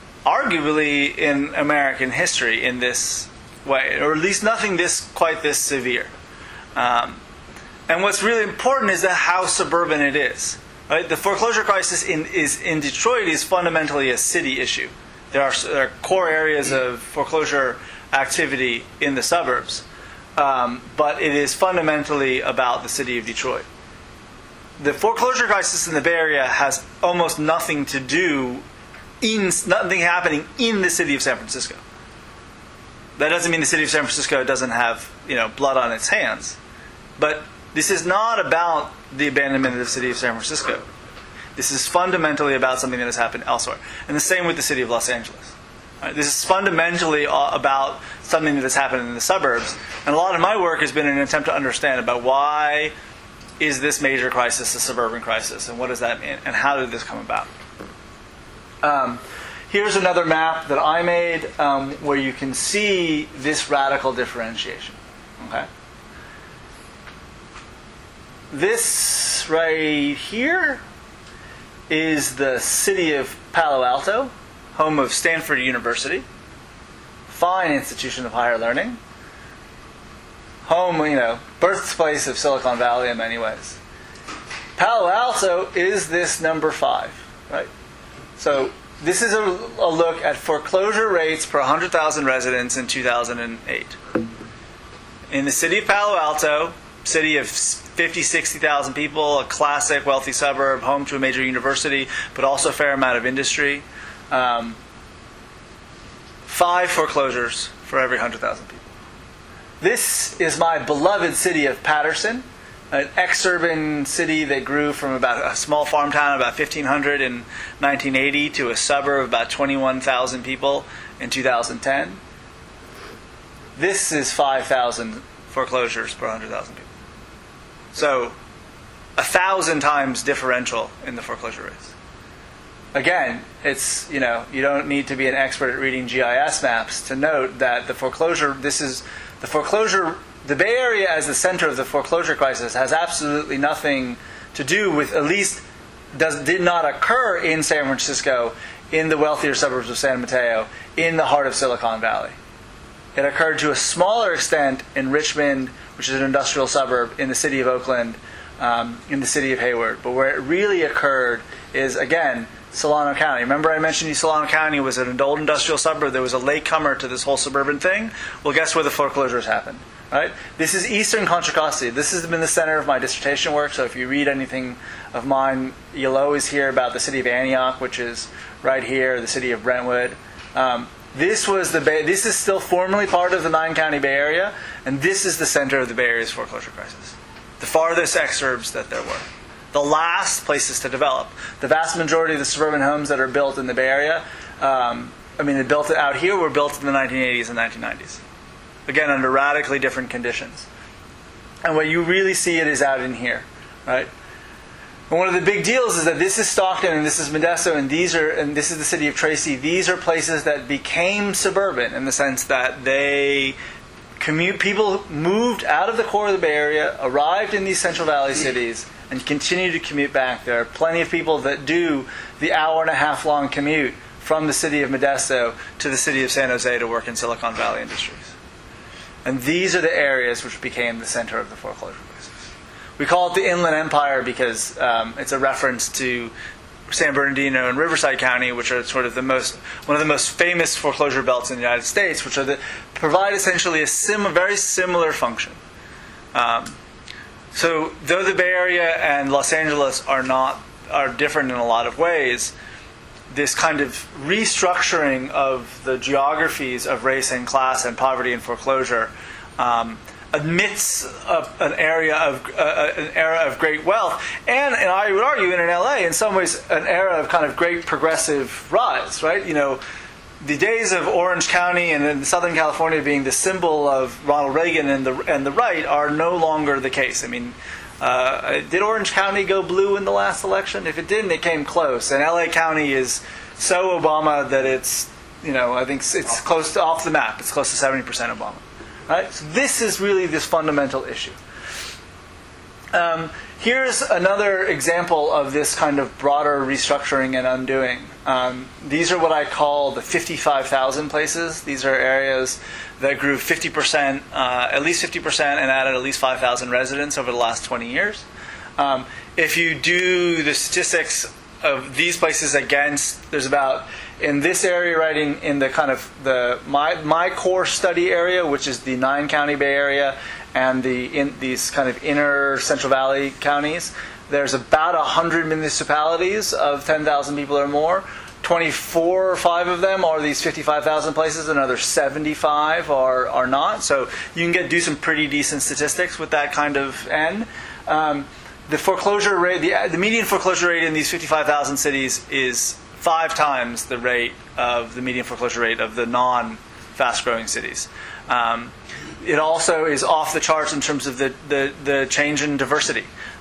Speaker 2: arguably in American history in this way, or at least nothing this quite this severe. Um, and what's really important is that how suburban it is. Right? The foreclosure crisis in is in Detroit is fundamentally a city issue. There are, there are core areas of foreclosure activity in the suburbs, um, but it is fundamentally about the city of Detroit. The foreclosure crisis in the Bay Area has almost nothing to do in nothing happening in the city of San Francisco. That doesn't mean the city of San Francisco doesn't have, you know, blood on its hands. But this is not about the abandonment of the city of San Francisco. This is fundamentally about something that has happened elsewhere. And the same with the city of Los Angeles. Right? This is fundamentally about something that has happened in the suburbs. And a lot of my work has been an attempt to understand about why is this major crisis a suburban crisis, and what does that mean, and how did this come about? Um, here's another map that I made um, where you can see this radical differentiation. Okay. This right here is the city of Palo Alto, home of Stanford University, fine institution of higher learning, home, you know, birthplace of Silicon Valley in many ways. Palo Alto is this number five, right? So this is a, a look at foreclosure rates per one hundred thousand residents in two thousand eight. In the city of Palo Alto, city of fifty, sixty thousand people, a classic wealthy suburb, home to a major university, but also a fair amount of industry. Um, five foreclosures for every one hundred thousand people. This is my beloved city of Patterson, an exurban city that grew from about a small farm town of about fifteen hundred in nineteen eighty to a suburb of about twenty-one thousand people in two thousand ten. This is five thousand foreclosures per one hundred thousand people. So, a thousand times differential in the foreclosure rates. Again, it's, you know, you don't need to be an expert at reading G I S maps to note that the foreclosure, this is, the foreclosure, the Bay Area as the center of the foreclosure crisis has absolutely nothing to do with, at least does, did not occur in San Francisco, in the wealthier suburbs of San Mateo, in the heart of Silicon Valley. It occurred to a smaller extent in Richmond, which is an industrial suburb, in the city of Oakland, um, in the city of Hayward. But where it really occurred is, again, Solano County. Remember I mentioned you Solano County was an old industrial suburb. There was a latecomer to this whole suburban thing. Well, guess where the foreclosures happened? Right? This is eastern Contra Costa. This has been the center of my dissertation work. So if you read anything of mine, you'll always hear about the city of Antioch, which is right here, the city of Brentwood. Um, This was the Bay, this is still formally part of the nine-county Bay Area, and this is the center of the Bay Area's foreclosure crisis. The farthest exurbs that there were. The last places to develop. The vast majority of the suburban homes that are built in the Bay Area, um, I mean, they built it out here, were built in the nineteen eighties and nineteen nineties. Again, under radically different conditions. And what you really see it is out in here, right? And one of the big deals is that this is Stockton and this is Modesto and these are and this is the city of Tracy. These are places that became suburban in the sense that they commute. People moved out of the core of the Bay Area, arrived in these Central Valley cities, and continue to commute back. There are plenty of people that do the hour and a half long commute from the city of Modesto to the city of San Jose to work in Silicon Valley Industries. And these are the areas which became the center of the foreclosure crisis. We call it the Inland Empire because um, it's a reference to San Bernardino and Riverside County, which are sort of the most one of the most famous foreclosure belts in the United States, which are the, provide essentially a sim, very similar function. Um, so, though the Bay Area and Los Angeles are not are different in a lot of ways, this kind of restructuring of the geographies of race and class and poverty and foreclosure um, amidst a, an area of uh, an era of great wealth, and, and I would argue in L A, in some ways, an era of kind of great progressive rise. Right? You know, the days of Orange County and in Southern California being the symbol of Ronald Reagan and the and the right are no longer the case. I mean, uh, did Orange County go blue in the last election? If it didn't, it came close. And L A County is so Obama that it's, you know, I think it's close to off the map. It's close to seventy percent Obama. Right? So this is really this fundamental issue. Um, here's another example of this kind of broader restructuring and undoing. Um, these are what I call the fifty-five thousand places. These are areas that grew fifty percent, uh, at least fifty percent, and added at least five thousand residents over the last twenty years. Um, if you do the statistics of these places against, there's about, in this area right in, in the kind of the my my core study area, which is the nine county Bay Area and the in these kind of inner Central Valley counties, there's about one hundred municipalities of ten thousand people or more. twenty-four or five of them are these fifty-five thousand places, another seventy-five are are not. So you can get do some pretty decent statistics with that kind of N. Um, the foreclosure rate, the, the median foreclosure rate in these fifty-five thousand cities is five times the rate of the median foreclosure rate of the non-fast-growing cities. Um, it also is off the charts in terms of the, the, the change in diversity.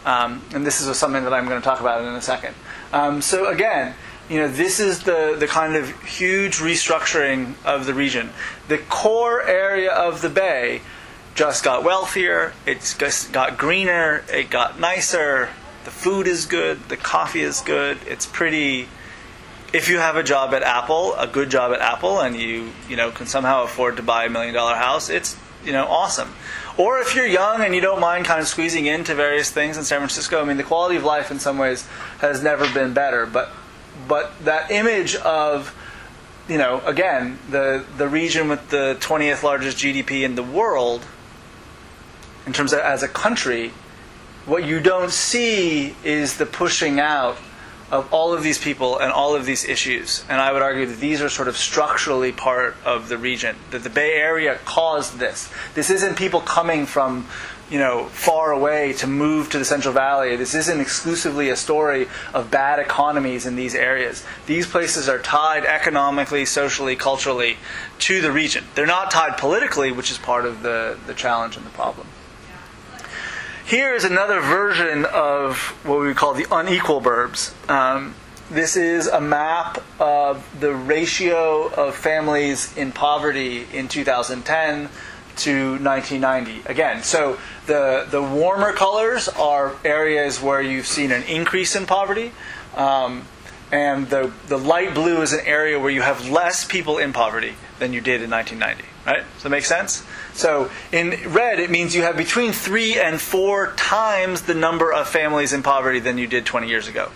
Speaker 2: Um, and this is something that I'm going to talk about in a second. Um, so again, you know, this is the, the kind of huge restructuring of the region. The core area of the bay just got wealthier, it's got greener, it got nicer, the food is good, the coffee is good, it's pretty... If you have a job at Apple, a good job at Apple, and you you know can somehow afford to buy a million dollar house, it's you know awesome. Or if you're young and you don't mind kind of squeezing into various things in San Francisco, I mean the quality of life in some ways has never been better. But but that image of you know again the the region with the twentieth largest G D P in the world in terms of as a country, what you don't see is the pushing out of all of these people and all of these issues. And I would argue that these are sort of structurally part of the region, that the Bay Area caused this. This isn't people coming from, you know, far away to move to the Central Valley. This isn't exclusively a story of bad economies in these areas. These places are tied economically, socially, culturally to the region. They're not tied politically, which is part of the, the challenge and the problem. Here is another version of what we would call the unequal burbs. Um, this is a map of the ratio of families in poverty in two thousand ten to nineteen ninety. Again, so the, the warmer colors are areas where you've seen an increase in poverty. Um, and the, the light blue is an area where you have less people in poverty than you did in nineteen ninety. Right? Does that make sense? So in red, it means you have between three and four times the number of families in poverty than you did twenty years ago.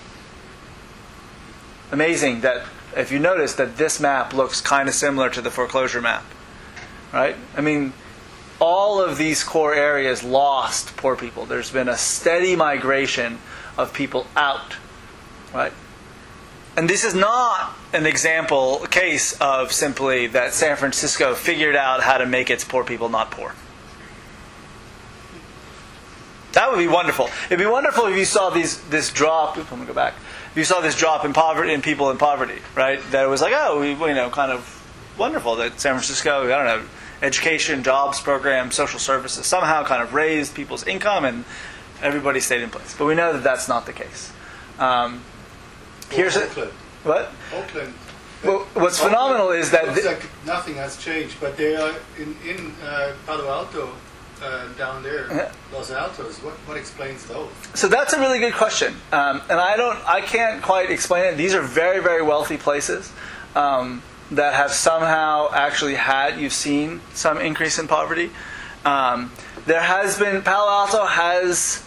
Speaker 2: Amazing that if you notice that this map looks kind of similar to the foreclosure map. Right? I mean, all of these core areas lost poor people. There's been a steady migration of people out. Right? And this is not an example, a case of simply that San Francisco figured out how to make its poor people not poor. That would be wonderful. It'd be wonderful if you saw these this drop. Oops, let me go back. If you saw this drop in poverty, in people in poverty, right? That it was like, oh, we, you know, kind of wonderful that San Francisco, I don't know, education, jobs program, social services somehow kind of raised people's income and everybody stayed in place. But we know that that's not the case. Um, Here's
Speaker 3: Well,
Speaker 2: it.
Speaker 3: Oakland.
Speaker 2: What?
Speaker 3: Oakland.
Speaker 2: Well, what's
Speaker 3: Oakland
Speaker 2: phenomenal is that
Speaker 3: looks
Speaker 2: th-
Speaker 3: like nothing has changed, but they are in in uh, Palo Alto, uh, down there,
Speaker 2: Yeah.
Speaker 3: Los Altos. What what explains those?
Speaker 2: so that's a really good question, um, and I don't, I can't quite explain it. These are very, very wealthy places um, that have somehow actually had. You've seen some increase in poverty. Um, there has been Palo Alto has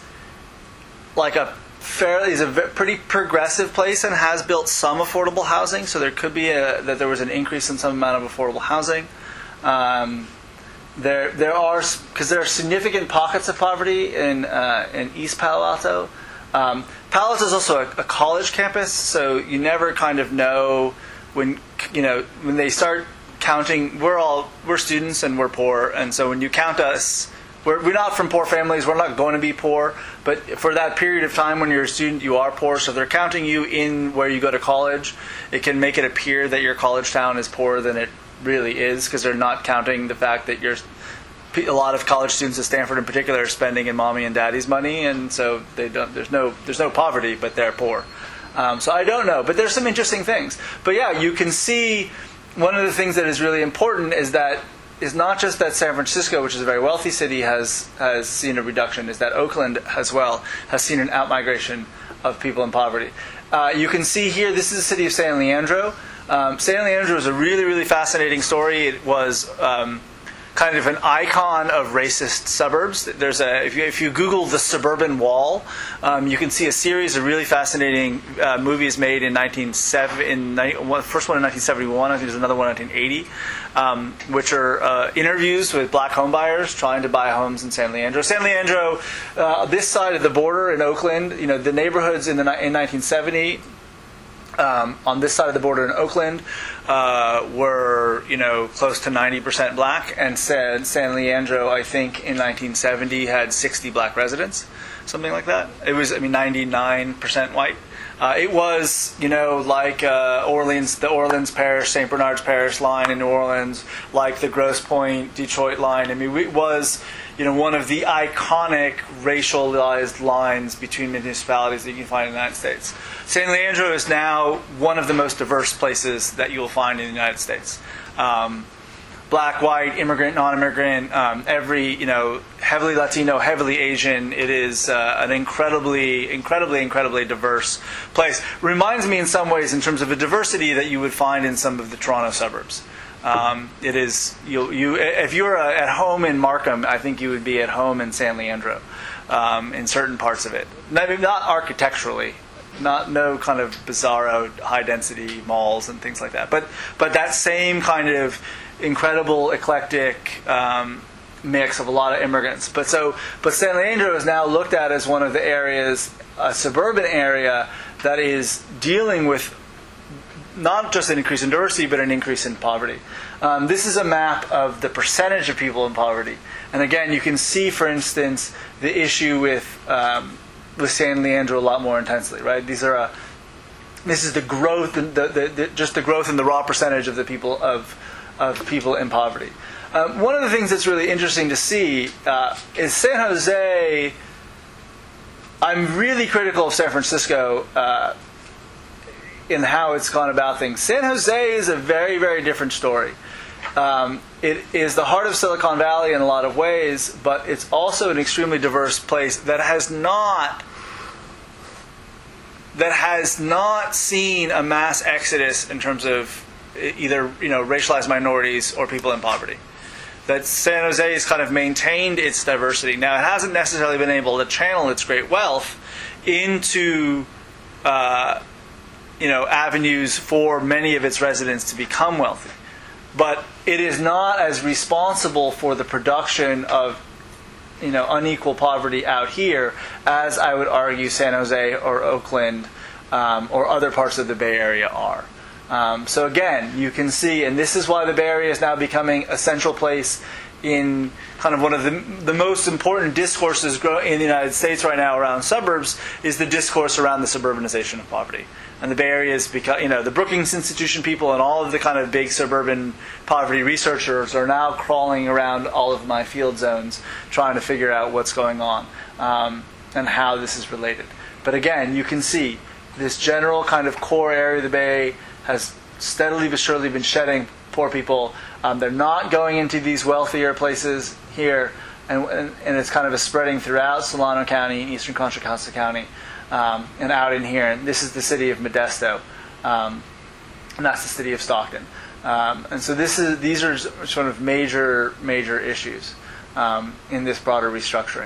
Speaker 2: like a. Fairly is a v- pretty progressive place and has built some affordable housing, so there could be a, that there was an increase in some amount of affordable housing. Um, there there are because there are significant pockets of poverty in uh, in East Palo Alto. Um, Palo Alto is also a, a college campus, so you never kind of know when you know when they start counting. We're all we're students and we're poor, and so when you count us. We're, we're not from poor families. We're not going to be poor. But for that period of time when you're a student, you are poor. So they're counting you in where you go to college. It can make it appear that your college town is poorer than it really is because they're not counting the fact that you're a lot of college students at Stanford in particular are spending in mommy and daddy's money, and so they don't. There's no there's no poverty, but they're poor. Um, so I don't know. But there's some interesting things. But yeah, you can see one of the things that is really important is that. Is not just that San Francisco, which is a very wealthy city, has has seen a reduction, is that Oakland as well has seen an outmigration of people in poverty. Uh, you can see here, this is the city of San Leandro. Um, San Leandro is a really, really fascinating story. It was um, kind of an icon of racist suburbs. There's a if you, if you Google the suburban wall, um, you can see a series of really fascinating uh, movies made in nineteen seventy. In the first one in nineteen seventy-one, I think there's another one in nineteen eighty, um, which are uh, interviews with black homebuyers trying to buy homes in San Leandro. San Leandro, uh, this side of the border in Oakland, you know, the neighborhoods in the in nineteen seventy. Um, on this side of the border in Oakland, uh, were you know close to ninety percent black, and said San Leandro, I think in nineteen seventy had sixty black residents, something like that. It was, I mean, ninety-nine percent white. Uh, it was, you know, like uh, Orleans, the Orleans Parish, Saint Bernard's Parish line in New Orleans, like the Grosse Pointe, Detroit line. I mean, it was, you know, one of the iconic racialized lines between municipalities that you can find in the United States. San Leandro is now one of the most diverse places that you will find in the United States. Um, black, white, immigrant, non-immigrant, um, every, you know, heavily Latino, heavily Asian. It is uh, an incredibly, incredibly, incredibly diverse place. Reminds me in some ways in terms of a diversity that you would find in some of the Toronto suburbs. Um, it is, you, you, if you were uh, at home in Markham, I think you would be at home in San Leandro um, in certain parts of it. Not, not architecturally. Not no kind of bizarro high density malls and things like that, but but that same kind of incredible eclectic um, mix of a lot of immigrants. But so but San Leandro is now looked at as one of the areas, a suburban area that is dealing with not just an increase in diversity, but an increase in poverty. Um, this is a map of the percentage of people in poverty, and again, you can see, for instance, the issue with um, with San Leandro a lot more intensely, right? These are a, this is the growth, the, the, the, just the growth in the raw percentage of the people of of people in poverty. Um, one of the things that's really interesting to see uh, is San Jose. I'm really critical of San Francisco uh, in how it's gone about things. San Jose is a very, very different story. Um, it is the heart of Silicon Valley in a lot of ways, but it's also an extremely diverse place that has not that has not seen a mass exodus in terms of either, you know, racialized minorities or people in poverty. That San Jose has kind of maintained its diversity. Now, it hasn't necessarily been able to channel its great wealth into uh, you know avenues for many of its residents to become wealthy. But it is not as responsible for the production of, you know, unequal poverty out here as I would argue San Jose or Oakland um, or other parts of the Bay Area are. Um, so again, you can see, and this is why the Bay Area is now becoming a central place in kind of one of the, the most important discourses grow in the United States right now around suburbs, is the discourse around the suburbanization of poverty. And the Bay Area is, because, you know, the Brookings Institution people and all of the kind of big suburban poverty researchers are now crawling around all of my field zones trying to figure out what's going on um, and how this is related. But again, you can see this general kind of core area of the Bay has steadily but surely been shedding poor people. Um, they're not going into these wealthier places here, and, and, and it's kind of a spreading throughout Solano County and eastern Contra Costa County. Um, and out in here, and this is the city of Modesto, um, and that's the city of Stockton. Um, and so this is these are sort of major major issues um, in this broader restructuring.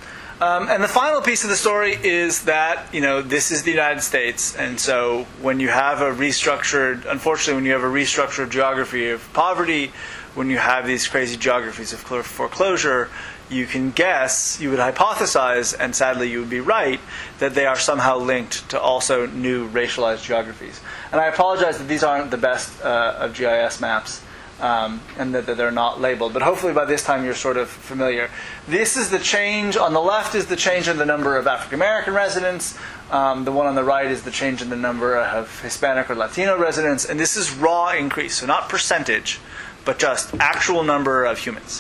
Speaker 2: Um, and the final piece of the story is that, you know, this is the United States, and so when you have a restructured, unfortunately, when you have a restructured geography of poverty, when you have these crazy geographies of foreclosure, you can guess, you would hypothesize, and sadly you would be right, that they are somehow linked to also new racialized geographies. And I apologize that these aren't the best uh, of G I S maps, um, and that, that they're not labeled, but hopefully by this time you're sort of familiar. This is the change, on the left is the change in the number of African American residents, um, the one on the right is the change in the number of Hispanic or Latino residents, and this is raw increase, so not percentage, but just actual number of humans.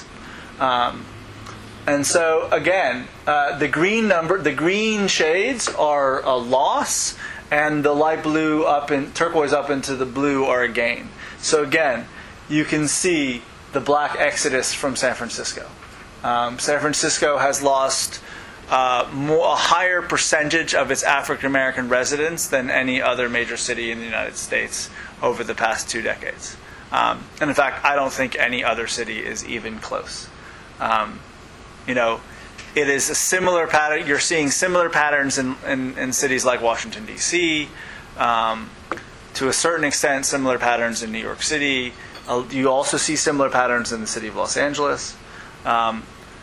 Speaker 2: Um, And so again, uh, the green number, the green shades are a loss, and the light blue up in turquoise up into the blue are a gain. So again, you can see the black exodus from San Francisco. Um, San Francisco has lost uh, more, a higher percentage of its African American residents than any other major city in the United States over the past two decades. Um, and in fact, I don't think any other city is even close. Um, You know, it is a similar pattern. You're seeing similar patterns in, in, in cities like Washington, D C, um, to a certain extent, similar patterns in New York City. Uh, you also see similar patterns in the city of Los Angeles. Um,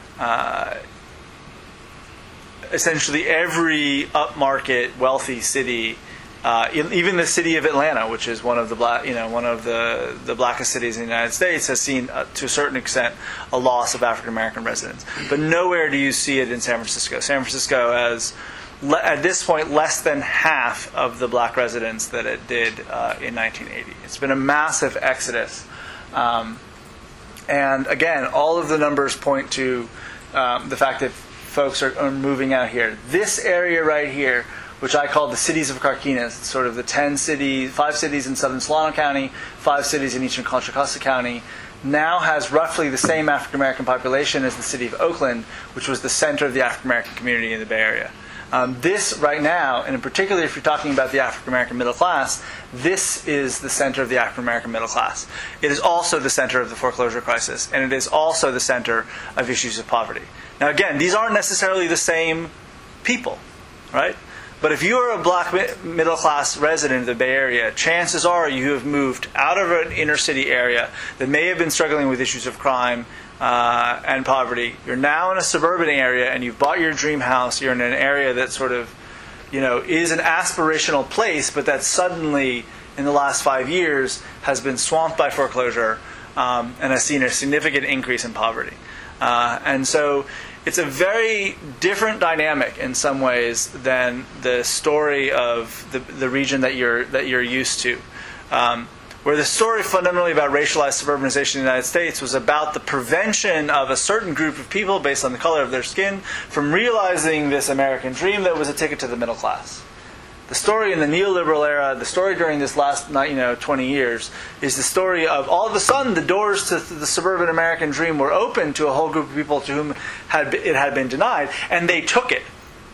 Speaker 2: uh, essentially, every upmarket, wealthy city, uh, even the city of Atlanta, which is one of the black, you know, one of the, the blackest cities in the United States, has seen, uh, to a certain extent, a loss of African American residents. But nowhere do you see it in San Francisco. San Francisco has le- at this point less than half of the black residents that it did uh, in nineteen eighty. It's been a massive exodus. Um, and again, all of the numbers point to um, the fact that folks are, are moving out here. This area right here, which I call the cities of Carquinez, it's sort of the ten cities, five cities in southern Solano County, five cities in eastern Contra Costa County, now has roughly the same African American population as the city of Oakland, which was the center of the African American community in the Bay Area. Um, this right now, and in particular if you're talking about the African American middle class, this is the center of the African American middle class. It is also the center of the foreclosure crisis, and it is also the center of issues of poverty. Now again, these aren't necessarily the same people, right? But if you are a black middle class resident of the Bay Area, chances are you have moved out of an inner city area that may have been struggling with issues of crime uh, and poverty. You're now in a suburban area and you've bought your dream house. You're in an area that sort of, you know, is an aspirational place, but that suddenly in the last five years has been swamped by foreclosure um, and has seen a significant increase in poverty. Uh, and so it's a very different dynamic in some ways than the story of the, the region that you're that you're used to, um, where the story fundamentally about racialized suburbanization in the United States was about the prevention of a certain group of people based on the color of their skin from realizing this American dream that was a ticket to the middle class. The story in the neoliberal era, the story during this last you know twenty years, is the story of all of a sudden the doors to the suburban American dream were open to a whole group of people to whom had it had been denied, and they took it.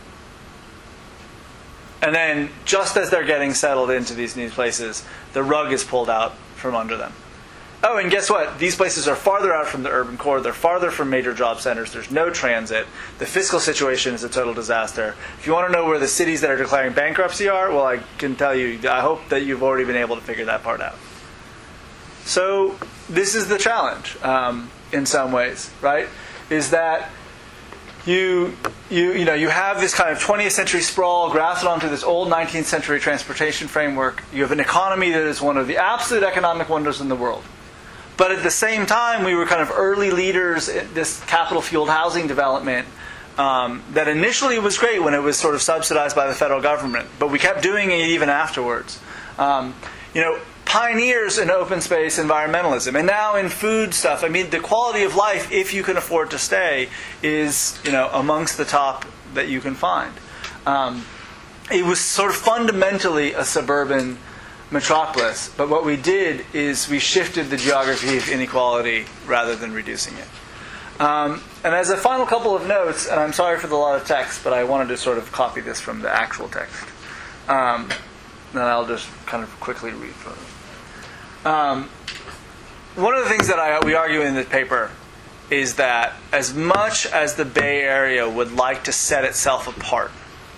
Speaker 2: And then, just as they're getting settled into these new places, the rug is pulled out from under them. Oh, and guess what? These places are farther out from the urban core. They're farther from major job centers. There's no transit. The fiscal situation is a total disaster. If you want to know where the cities that are declaring bankruptcy are, well, I can tell you, I hope that you've already been able to figure that part out. So this is the challenge um, in some ways, right? Is that you, you, you know, you have this kind of twentieth century sprawl grafted onto this old nineteenth century transportation framework. You have an economy that is one of the absolute economic wonders in the world. But at the same time, we were kind of early leaders in this capital-fueled housing development um, that initially was great when it was sort of subsidized by the federal government. But we kept doing it even afterwards. Um, you know, pioneers in open space environmentalism. And now in food stuff, I mean, the quality of life, if you can afford to stay, is, you know, amongst the top that you can find. Um, it was sort of fundamentally a suburban metropolis, but what we did is we shifted the geography of inequality rather than reducing it. Um, and as a final couple of notes, and I'm sorry for the lot of text, but I wanted to sort of copy this from the actual text. Um, and I'll just kind of quickly read from it. Um, one of the things that I, we argue in the paper is that as much as the Bay Area would like to set itself apart,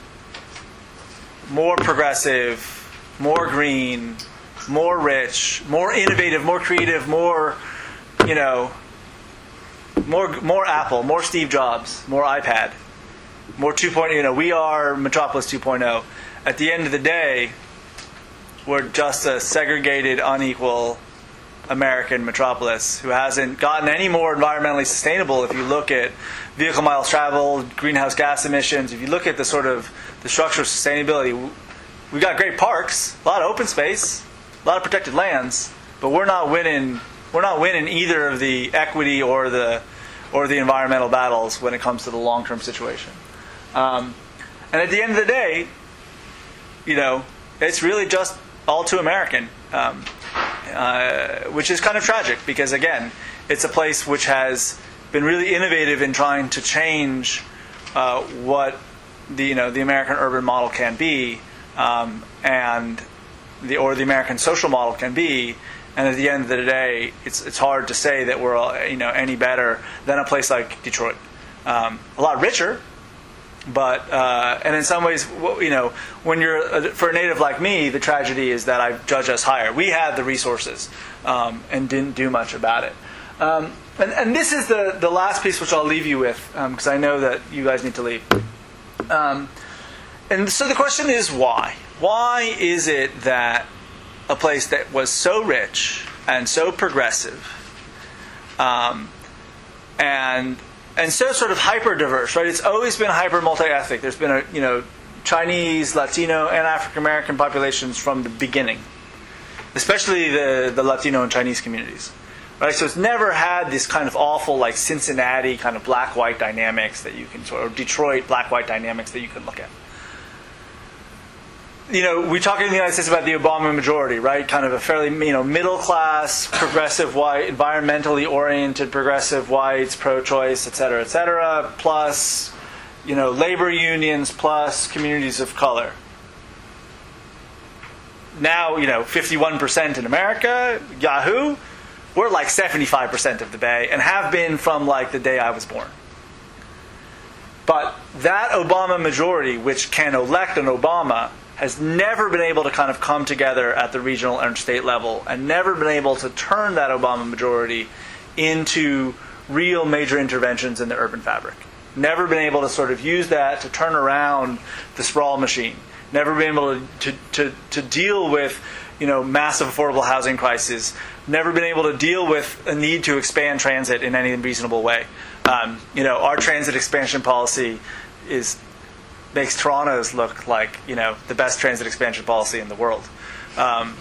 Speaker 2: more progressive, more green, more rich, more innovative, more creative, more, you know, more more Apple, more Steve Jobs, more iPad, more two point oh. You know, we are Metropolis two point oh. At the end of the day, we're just a segregated, unequal American metropolis who hasn't gotten any more environmentally sustainable. If you look at vehicle miles traveled, greenhouse gas emissions, if you look at the sort of the structure of sustainability, we've got great parks, a lot of open space, a lot of protected lands, but we're not winning. We're not winning either of the equity or the or the environmental battles when it comes to the long-term situation. Um, and at the end of the day, you know, it's really just all too American, um, uh, which is kind of tragic because again, it's a place which has been really innovative in trying to change uh, what the you know the American urban model can be. Um, and the or the American social model can be, and at the end of the day, it's it's hard to say that we're you know any better than a place like Detroit. Um, a lot richer, but uh, and in some ways, you know, when you're a, for a native like me, the tragedy is that I judge us higher. We had the resources um, and didn't do much about it. Um, and, and this is the the last piece which I'll leave you with because um, I know that you guys need to leave. Um, And so the question is why? Why is it that a place that was so rich and so progressive um, and and so sort of hyper diverse, right? It's always been hyper multi-ethnic. There's been a you know Chinese, Latino, and African American populations from the beginning, especially the, the Latino and Chinese communities. Right? So it's never had this kind of awful, like Cincinnati kind of black-white dynamics that you can sort of, or Detroit black-white dynamics that you can look at. You know, we talk in the United States about the Obama majority, right? Kind of a fairly, you know, middle-class, progressive white, environmentally oriented, progressive whites, pro-choice, et cetera, et cetera, plus, you know, labor unions, plus communities of color. Now, you know, fifty-one percent in America, Yahoo! We're like seventy-five percent of the Bay and have been from like the day I was born. But that Obama majority, which can elect an Obama, has never been able to kind of come together at the regional and state level and never been able to turn that Obama majority into real major interventions in the urban fabric. Never been able to sort of use that to turn around the sprawl machine. Never been able to, to, to, to deal with, you know, massive affordable housing crises. Never been able to deal with a need to expand transit in any reasonable way. Um, you know, our transit expansion policy is makes Toronto's look like, you know, the best transit expansion policy in the world. Um,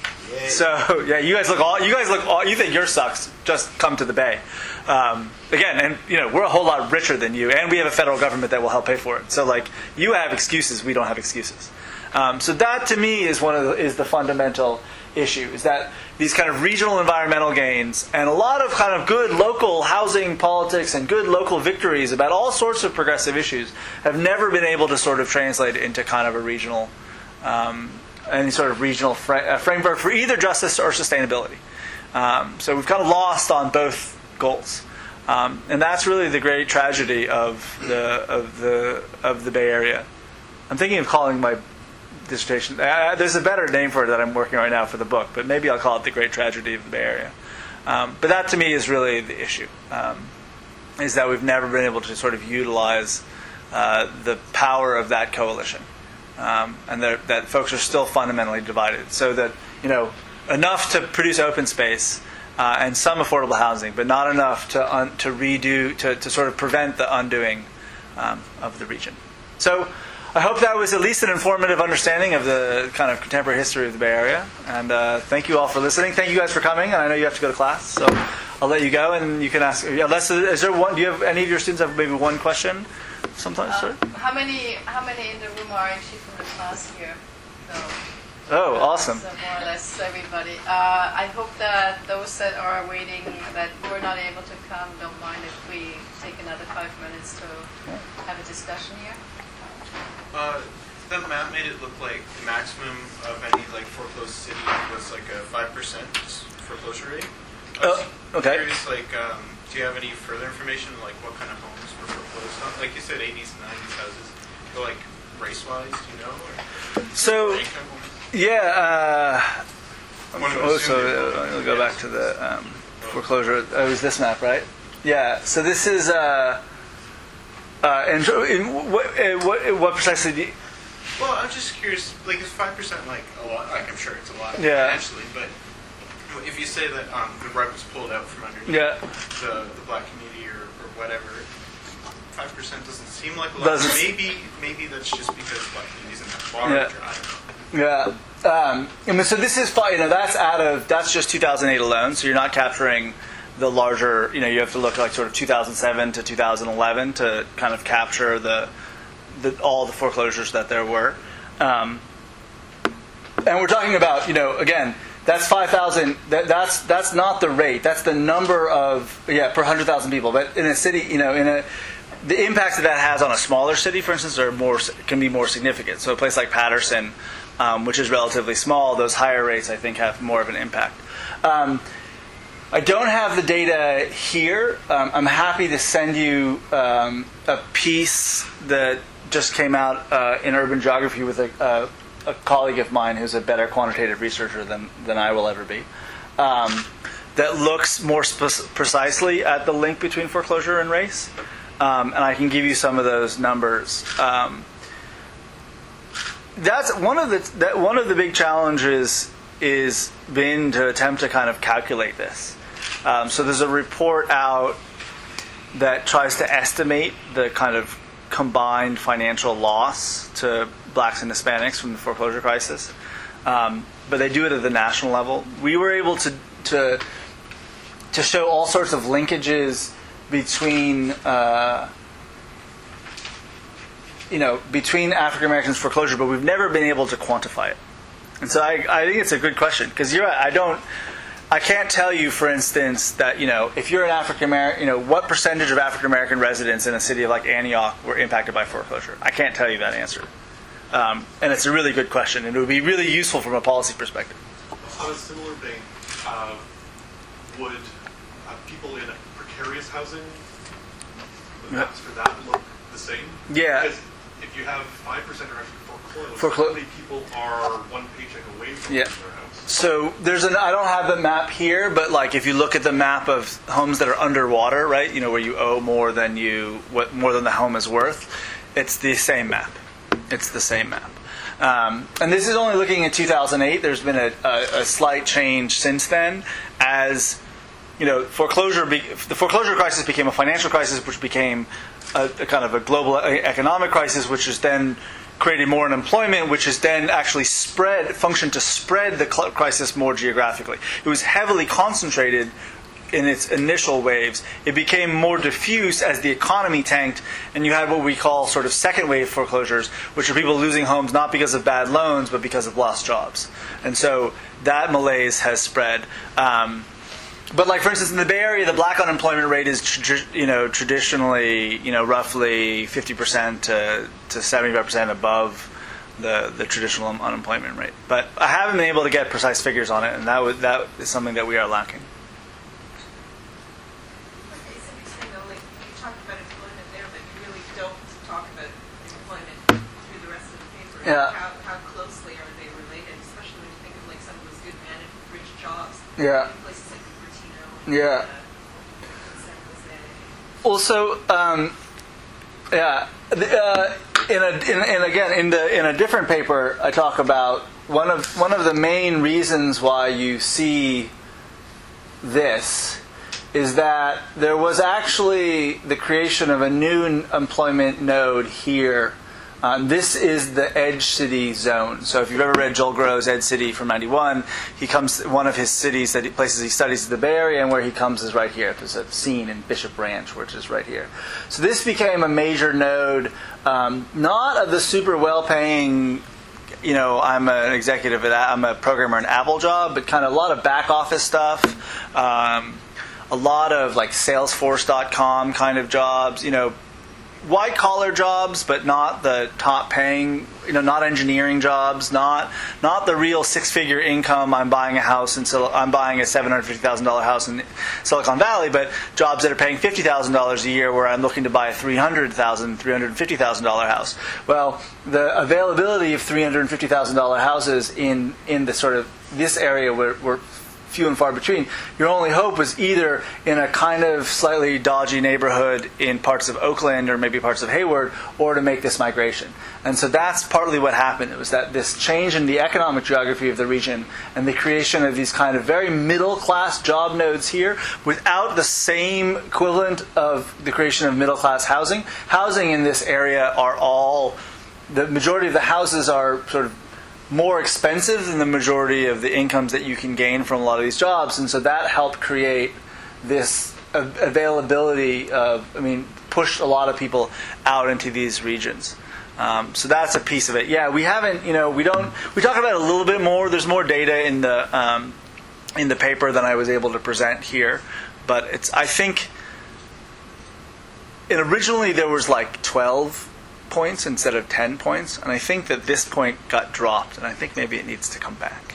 Speaker 2: so yeah, you guys look all you guys look all you think yours sucks. Just come to the Bay. Um, again, and you know, we're a whole lot richer than you, and we have a federal government that will help pay for it. So like, you have excuses, we don't have excuses. Um, so that to me is one of the, is the fundamental issue, is that these kind of regional environmental gains and a lot of kind of good local housing politics and good local victories about all sorts of progressive issues have never been able to sort of translate into kind of a regional, um, any sort of regional fra- uh, framework for either justice or sustainability. Um, so we've kind of lost on both goals. Um, and that's really the great tragedy of the of the of the Bay Area. I'm thinking of calling my dissertation. Uh, there's a better name for it that I'm working on right now for the book, but maybe I'll call it The Great Tragedy of the Bay Area. Um, but that to me is really the issue, um, is that we've never been able to sort of utilize uh, the power of that coalition. Um, and that, that folks are still fundamentally divided. So that, you know, enough to produce open space uh, and some affordable housing, but not enough to un- to redo, to, to sort of prevent the undoing um, of the region. So I hope that was at least an informative understanding of the kind of contemporary history of the Bay Area. And uh, thank you all for listening. Thank you guys for coming. And I know you have to go to class, so I'll let you go. And you can ask. Unless is there one? Do you have any of your students have maybe one question? Sometimes,
Speaker 4: uh,
Speaker 2: sir.
Speaker 4: How many? How many in the room are actually from the class here? So,
Speaker 2: oh, awesome.
Speaker 4: So more or less everybody. Uh, I hope that those that are waiting, that were not able to come, don't mind if we take another five minutes to have a discussion here.
Speaker 5: Uh, that map made it look like the maximum of any like foreclosed city was like a five percent foreclosure rate. I was
Speaker 2: Oh, okay.
Speaker 5: curious, like, um, do you have any further information, like what kind of homes were foreclosed on? Like you said, eighties and nineties houses. But like race-wise, do you know? Or
Speaker 2: So,
Speaker 5: income?
Speaker 2: yeah. Uh,
Speaker 5: One of
Speaker 2: oh,
Speaker 5: those
Speaker 2: so
Speaker 5: soon-
Speaker 2: uh, we'll go back to the um, foreclosure. Oh, it was this map, right? Yeah. So this is. Uh, uh, and so in what, uh, what, what precisely do you,
Speaker 5: Well, I'm just curious. Like, is five percent like a lot? Like, I'm sure it's a lot
Speaker 2: Yeah.
Speaker 5: financially, but if you say that um, the rug was pulled out from underneath
Speaker 2: Yeah.
Speaker 5: the, the black community or, or whatever, five percent doesn't seem like a lot.
Speaker 2: Doesn't-
Speaker 5: Maybe maybe that's just because black communities in that water.
Speaker 2: Yeah.
Speaker 5: I don't know.
Speaker 2: Yeah. Um, I mean, so this is fi- you know that's out of that's just two thousand eight alone. So you're not capturing the larger. You know, you have to look like sort of two thousand seven to two thousand eleven to kind of capture the, the all the foreclosures that there were. Um, and we're talking about, you know, again, that's five thousand. That, that's that's not the rate. That's the number of yeah per hundred thousand people. But in a city, you know, in a the impacts that that has on a smaller city, for instance, are more can be more significant. So a place like Patterson, um, which is relatively small, those higher rates I think have more of an impact. Um, I don't have the data here. Um, I'm happy to send you um, a piece that just came out uh, in Urban Geography with a, uh, a colleague of mine who's a better quantitative researcher than, than I will ever be, um, that looks more spe- precisely at the link between foreclosure and race. Um, and I can give you some of those numbers. Um, that's one of the that one of the big challenges is been to attempt to kind of calculate this. Um, so there's a report out that tries to estimate the kind of combined financial loss to blacks and Hispanics from the foreclosure crisis, um, but they do it at the national level. We were able to to to show all sorts of linkages between uh, you know between African Americans foreclosure, but we've never been able to quantify it. And so I, I think it's a good question, because you're right. I don't. I can't tell you, for instance, that, you know, if you're an African American, you know, what percentage of African American residents in a city like Antioch were impacted by foreclosure. I can't tell you that answer. Um, and it's a really good question, and it would be really useful from a policy perspective.
Speaker 6: On a similar vein, uh, would uh, people in precarious housing, the maps for that look the same?
Speaker 2: Yeah.
Speaker 6: Because if you have five percent are actually foreclosed,
Speaker 2: Foreclo-
Speaker 6: how many people are one paycheck away from
Speaker 2: Yeah.
Speaker 6: losing their house?
Speaker 2: So there's an, I don't have the map here, but like if you look at the map of homes that are underwater, right, you know, where you owe more than you, what more than the home is worth, it's the same map. It's the same map. Um, and this is only looking at two thousand eight. There's been a, a, a slight change since then, as you know, foreclosure. Be, the foreclosure crisis became a financial crisis, which became a, a kind of a global economic crisis, which is then created more unemployment, which has then actually spread, functioned to spread the crisis more geographically. It was heavily concentrated in its initial waves. It became more diffuse as the economy tanked, and you had what we call sort of second wave foreclosures, which are people losing homes not because of bad loans, but because of lost jobs. And so that malaise has spread. Um, But like, for instance, in the Bay Area, the black unemployment rate is, tr- you know, traditionally, you know, roughly fifty percent to, to seventy-five percent above the, the traditional un- unemployment rate. But I haven't been able to get precise figures on it, and that would, that is something that we are lacking.
Speaker 7: It's interesting though, like you talk about employment there, but you really don't talk about employment through the rest of the paper.
Speaker 2: Yeah.
Speaker 7: How, how closely are they related, especially when you think of like some of those good managed rich jobs.
Speaker 2: Yeah.
Speaker 7: In places like Cupertino.
Speaker 2: Yeah.
Speaker 7: And, uh, San Jose.
Speaker 2: Also, um, yeah, the, uh, in a, in, and again, in the in a different paper, I talk about one of one of the main reasons why you see this is that there was actually the creation of a new employment node here. Um, this is the Edge City zone. So if you've ever read Joel Groh's Edge City from ninety-one, he comes, one of his cities, that he, places he studies is the Bay Area, and where he comes is right here. There's a scene in Bishop Ranch, which is right here. So this became a major node, um, not of the super well-paying, you know, I'm an executive at, I'm a programmer in Apple job, but kind of a lot of back office stuff, um, a lot of like Salesforce dot com kind of jobs, you know, white collar jobs, but not the top paying, you know, not engineering jobs, not not the real six figure income. I'm buying a house in Sil- I'm buying a seven hundred fifty thousand dollar house in Silicon Valley, but jobs that are paying fifty thousand dollars a year, where I'm looking to buy a three hundred thousand, three hundred fifty thousand dollar house. Well, the availability of three hundred fifty thousand dollar houses in in the sort of this area were, were few and far between. Your only hope was either in a kind of slightly dodgy neighborhood in parts of Oakland or maybe parts of Hayward, or to make this migration. And so that's partly what happened. It was that this change in the economic geography of the region and the creation of these kind of very middle-class job nodes here without the same equivalent of the creation of middle-class housing. Housing in this area are all, the majority of the houses are sort of more expensive than the majority of the incomes that you can gain from a lot of these jobs, and so that helped create this availability of, I mean, pushed a lot of people out into these regions. Um, so that's a piece of it. Yeah, we haven't, you know, we don't, we talk about it a little bit more. There's more data in the um, in the paper than I was able to present here, but it's, I think, and originally there was like twelve points instead of ten points, and I think that this point got dropped, and I think maybe it needs to come back.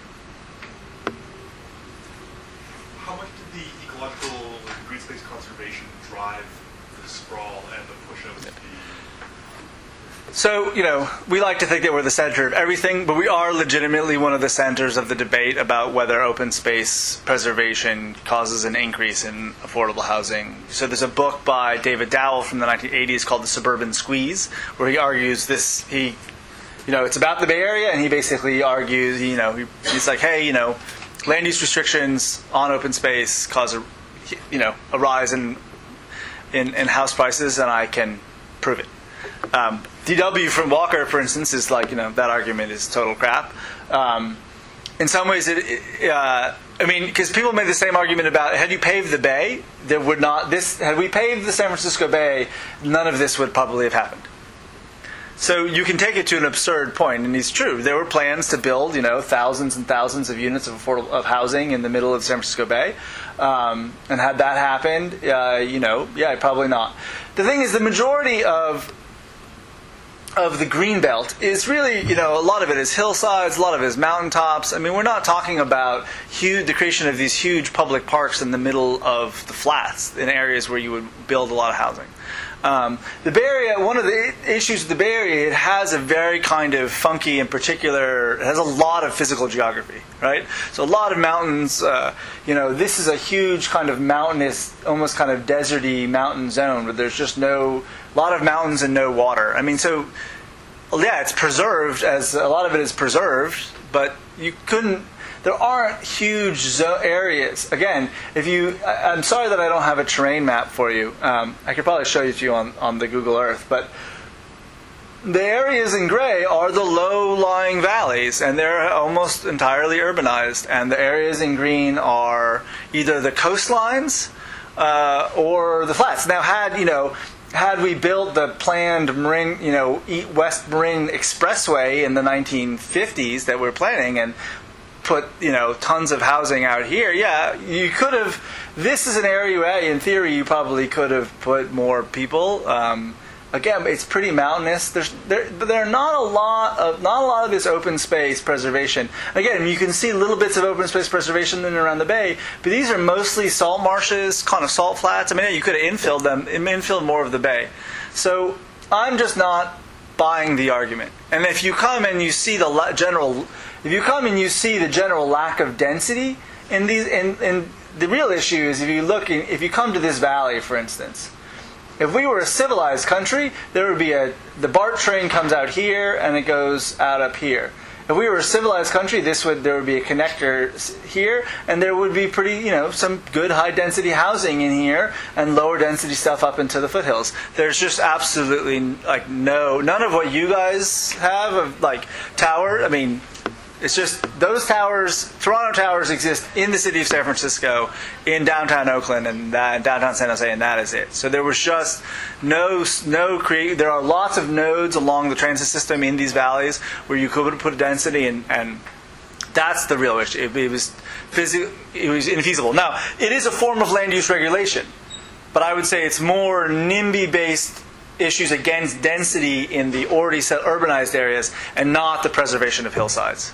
Speaker 6: How much did the ecological green space conservation drive the sprawl and the push of the...
Speaker 2: So, you know, we like to think that we're the center of everything, but we are legitimately one of the centers of the debate about whether open space preservation causes an increase in affordable housing. So there's a book by David Dowell from the nineteen eighties called The Suburban Squeeze, where he argues this, he, you know, it's about the Bay Area, and he basically argues, you know, he, he's like, hey, you know, land use restrictions on open space cause a, you know, a rise in, in, in house prices, and I can prove it. Um, D W from Walker, for instance, is like, you know, that argument is total crap. Um, in some ways, it, it, uh, I mean, because people made the same argument about, had you paved the bay, there would not, this, had we paved the San Francisco Bay, none of this would probably have happened. So you can take it to an absurd point, and it's true. There were plans to build, you know, thousands and thousands of units of affordable of housing in the middle of the San Francisco Bay, um, and had that happened, uh, you know, yeah, probably not. The thing is, the majority of of the greenbelt is really, you know, a lot of it is hillsides, a lot of it is mountaintops. I mean, we're not talking about huge, the creation of these huge public parks in the middle of the flats in areas where you would build a lot of housing. Um, the Bay Area, one of the issues with the Bay Area, it has a very kind of funky, in particular, it has a lot of physical geography, right? So a lot of mountains, uh, you know, this is a huge kind of mountainous, almost kind of deserty mountain zone where there's just no, a lot of mountains and no water. I mean, so, yeah, it's preserved, as a lot of it is preserved, but you couldn't, there aren't huge zo- areas. Again, if you, I, I'm sorry that I don't have a terrain map for you. Um, I could probably show it to you on, on the Google Earth, but the areas in gray are the low-lying valleys, and they're almost entirely urbanized. And the areas in green are either the coastlines uh, or the flats. Now, had, you know, had we built the planned Marin, you know, East West Marin Expressway in the nineteen fifties that we're planning, and put, you know, tons of housing out here, yeah, you could have, this is an area where, in theory, you probably could have put more people. Um, again, it's pretty mountainous. There's there, there are not a lot of, not a lot of this open space preservation. Again, you can see little bits of open space preservation in and around the bay, but these are mostly salt marshes, kind of salt flats. I mean, you could have infilled them, infilled more of the bay. So I'm just not buying the argument. And if you come and you see the general, if you come and you see the general lack of density in these, in, in the real issue is if you look, in, if you come to this valley, for instance, if we were a civilized country, there would be a, the BART train comes out here and it goes out up here. If we were a civilized country, this would, there would be a connector here, and there would be pretty, you know, some good high density housing in here, and lower density stuff up into the foothills. There's just absolutely like no, none of what you guys have of like tower. I mean, it's just those towers, Toronto towers exist in the city of San Francisco, in downtown Oakland, and that, downtown San Jose, and that is it. So there was just no, no create. There are lots of nodes along the transit system in these valleys where you could put a density, and, and that's the real issue. It, it was physically, it was infeasible. Now, it is a form of land use regulation, but I would say it's more NIMBY-based issues against density in the already set urbanized areas, and not the preservation of hillsides.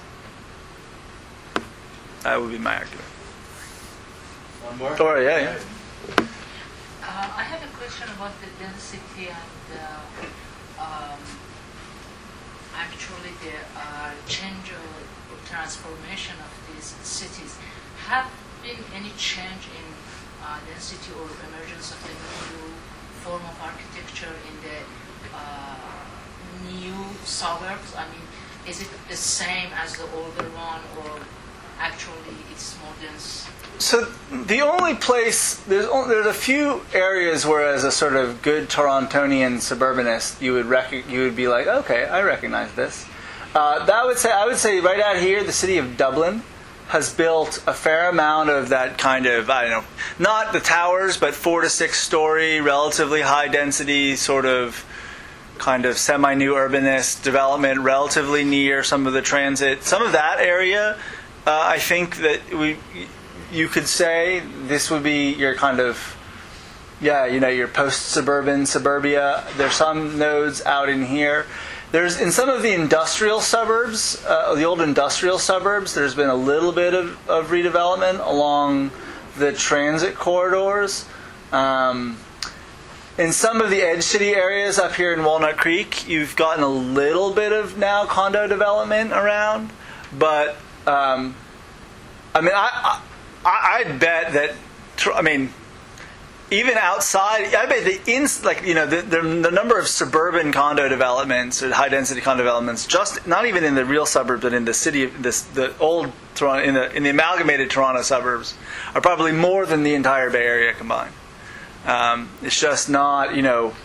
Speaker 2: That would be my argument.
Speaker 1: One more?
Speaker 2: Oh, yeah, yeah.
Speaker 8: Uh, I have a question about the density and uh, um, actually the uh, change or transformation of these cities. Have been any change in uh, density or emergence of the new form of architecture in the uh, new suburbs? I mean, is it the same as the older one, or actually it's more dense?
Speaker 2: So the only place, there's only, there's a few areas where, as a sort of good Torontonian suburbanist, you would rec- you would be like, okay, I recognize this. Uh, that would say I would say right out here, the city of Dublin has built a fair amount of that kind of, I don't know, not the towers, but four to six story, relatively high density, sort of kind of semi-new urbanist development, relatively near some of the transit. Some of that area, uh, I think that we, you could say this would be your kind of, yeah, you know, your post-suburban suburbia. There's some nodes out in here. There's, in some of the industrial suburbs, uh, the old industrial suburbs, there's been a little bit of, of redevelopment along the transit corridors. Um, in some of the edge city areas up here in Walnut Creek, you've gotten a little bit of now condo development around. But, um, I mean, I, I, I bet that, I mean, even outside, I bet the ins like you know the, the the number of suburban condo developments or high density condo developments, just not even in the real suburbs, but in the city, this the old Toronto, in the in the amalgamated Toronto suburbs, are probably more than the entire Bay Area combined. Um, it's just not, you know,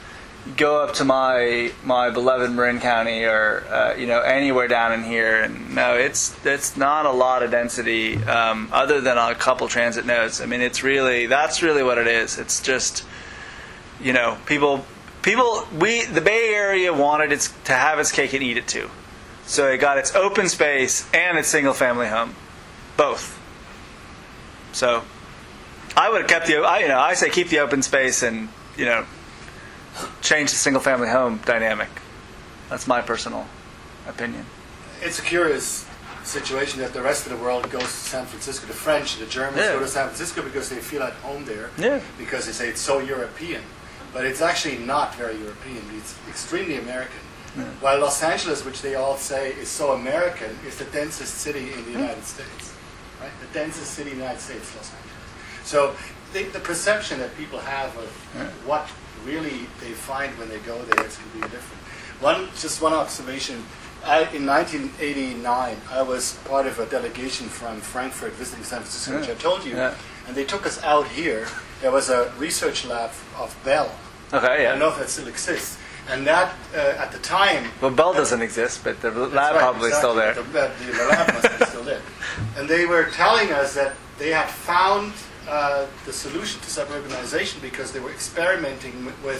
Speaker 2: go up to my my beloved Marin County or uh, you know anywhere down in here, and no, it's it's not a lot of density um, other than a couple transit nodes. I mean, it's really that's really what it is. It's just you know people people we the Bay Area wanted its to have its cake and eat it too, so it got its open space and its single family home, both. So I would have kept the I you know I say keep the open space and you know. change the single-family home dynamic. That's my personal opinion.
Speaker 1: It's a curious situation that the rest of the world goes to San Francisco. The French, the Germans
Speaker 2: Yeah.
Speaker 1: go to San Francisco because they feel at home there.
Speaker 2: Yeah.
Speaker 1: Because they say it's so European. But it's actually not very European. It's extremely American.
Speaker 2: Yeah.
Speaker 1: While Los Angeles, which they all say is so American, is the densest city in the United States. Right? The densest city in the United States, Los Angeles. So the, the perception that people have of
Speaker 2: Yeah.
Speaker 1: what really they find when they go there is completely different. One, just one observation. I, in nineteen eighty-nine, I was part of a delegation from Frankfurt visiting San Francisco,
Speaker 2: Yeah.
Speaker 1: which I told you,
Speaker 2: Yeah.
Speaker 1: and they took us out here. There was a research lab of Bell.
Speaker 2: Okay,
Speaker 1: I don't know
Speaker 2: yeah.
Speaker 1: if that still exists. And that, uh, at the time...
Speaker 2: Well, Bell doesn't exist, but the
Speaker 1: That's
Speaker 2: lab
Speaker 1: right,
Speaker 2: probably is still there.
Speaker 1: exactly. The, the, the lab must be still there. And they were telling us that they had found uh, the solution to suburbanization because they were experimenting with, with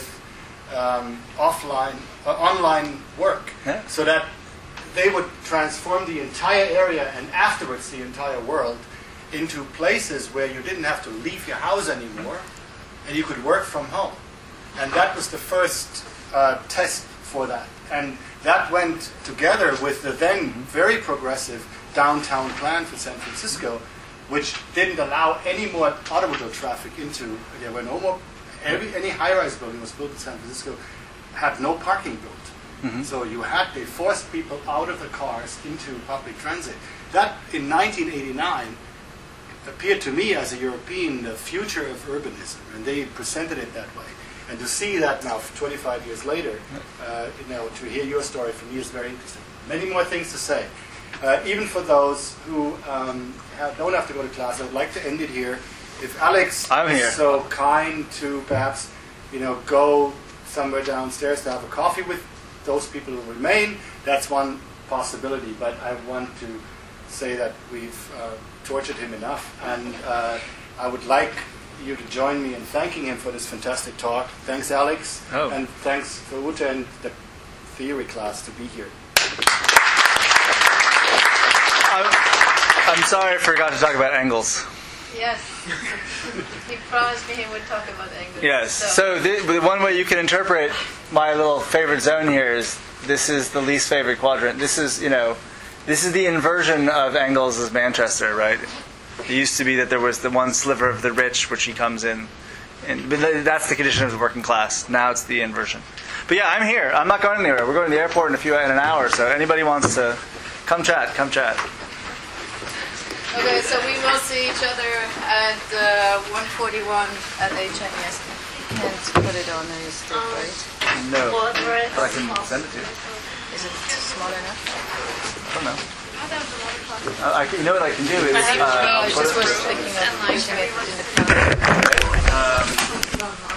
Speaker 1: um, offline, uh, online work,
Speaker 2: Yeah.
Speaker 1: so that they would transform the entire area and afterwards the entire world into places where you didn't have to leave your house anymore and you could work from home. And that was the first uh, test for that. And that went together with the then very progressive downtown plan for San Francisco, which didn't allow any more automobile traffic into, there were no more, every, any high-rise building was built in San Francisco had no parking built.
Speaker 2: Mhm.
Speaker 1: So you had, they forced people out of the cars into public transit. That, in nineteen eighty-nine, appeared to me as a European the future of urbanism, and they presented it that way. And to see that now, twenty-five years later, uh, you know, to hear your story from me is very interesting. Many more things to say. Uh, even for those who um, have, don't have to go to class, I would like to end it here. If Alex
Speaker 2: I'm here.
Speaker 1: is so kind to perhaps, you know, go somewhere downstairs to have a coffee with those people who remain, that's one possibility. But I want to say that we've uh, tortured him enough, and uh, I would like you to join me in thanking him for this fantastic talk. Thanks, Alex,
Speaker 2: Oh.
Speaker 1: and thanks for Ute and the theory class to be here.
Speaker 2: I'm, I'm sorry I forgot to talk about Engels.
Speaker 4: Yes. He promised me he would talk about Engels.
Speaker 2: Yes. So the, the one way you can interpret my little favorite zone here is this is the least favorite quadrant. This is, you know, this is the inversion of Engels as Manchester, right? It used to be that there was the one sliver of the rich, which he comes in, and but that's the condition of the working class. Now it's the inversion. But yeah, I'm here. I'm not going anywhere. We're going to the airport in a few in an hour. So anybody wants to come chat, come chat.
Speaker 4: Okay, so we will see each other at uh, one forty-one at H N E S. You can't put it on a stick, right?
Speaker 2: No, but I can send it to you.
Speaker 4: Is it small enough?
Speaker 2: I don't know. Uh, I, you know what I can do is
Speaker 4: I think
Speaker 2: uh,
Speaker 4: I
Speaker 2: put
Speaker 4: just
Speaker 2: it-
Speaker 4: was thinking of using it in the camera.
Speaker 2: um,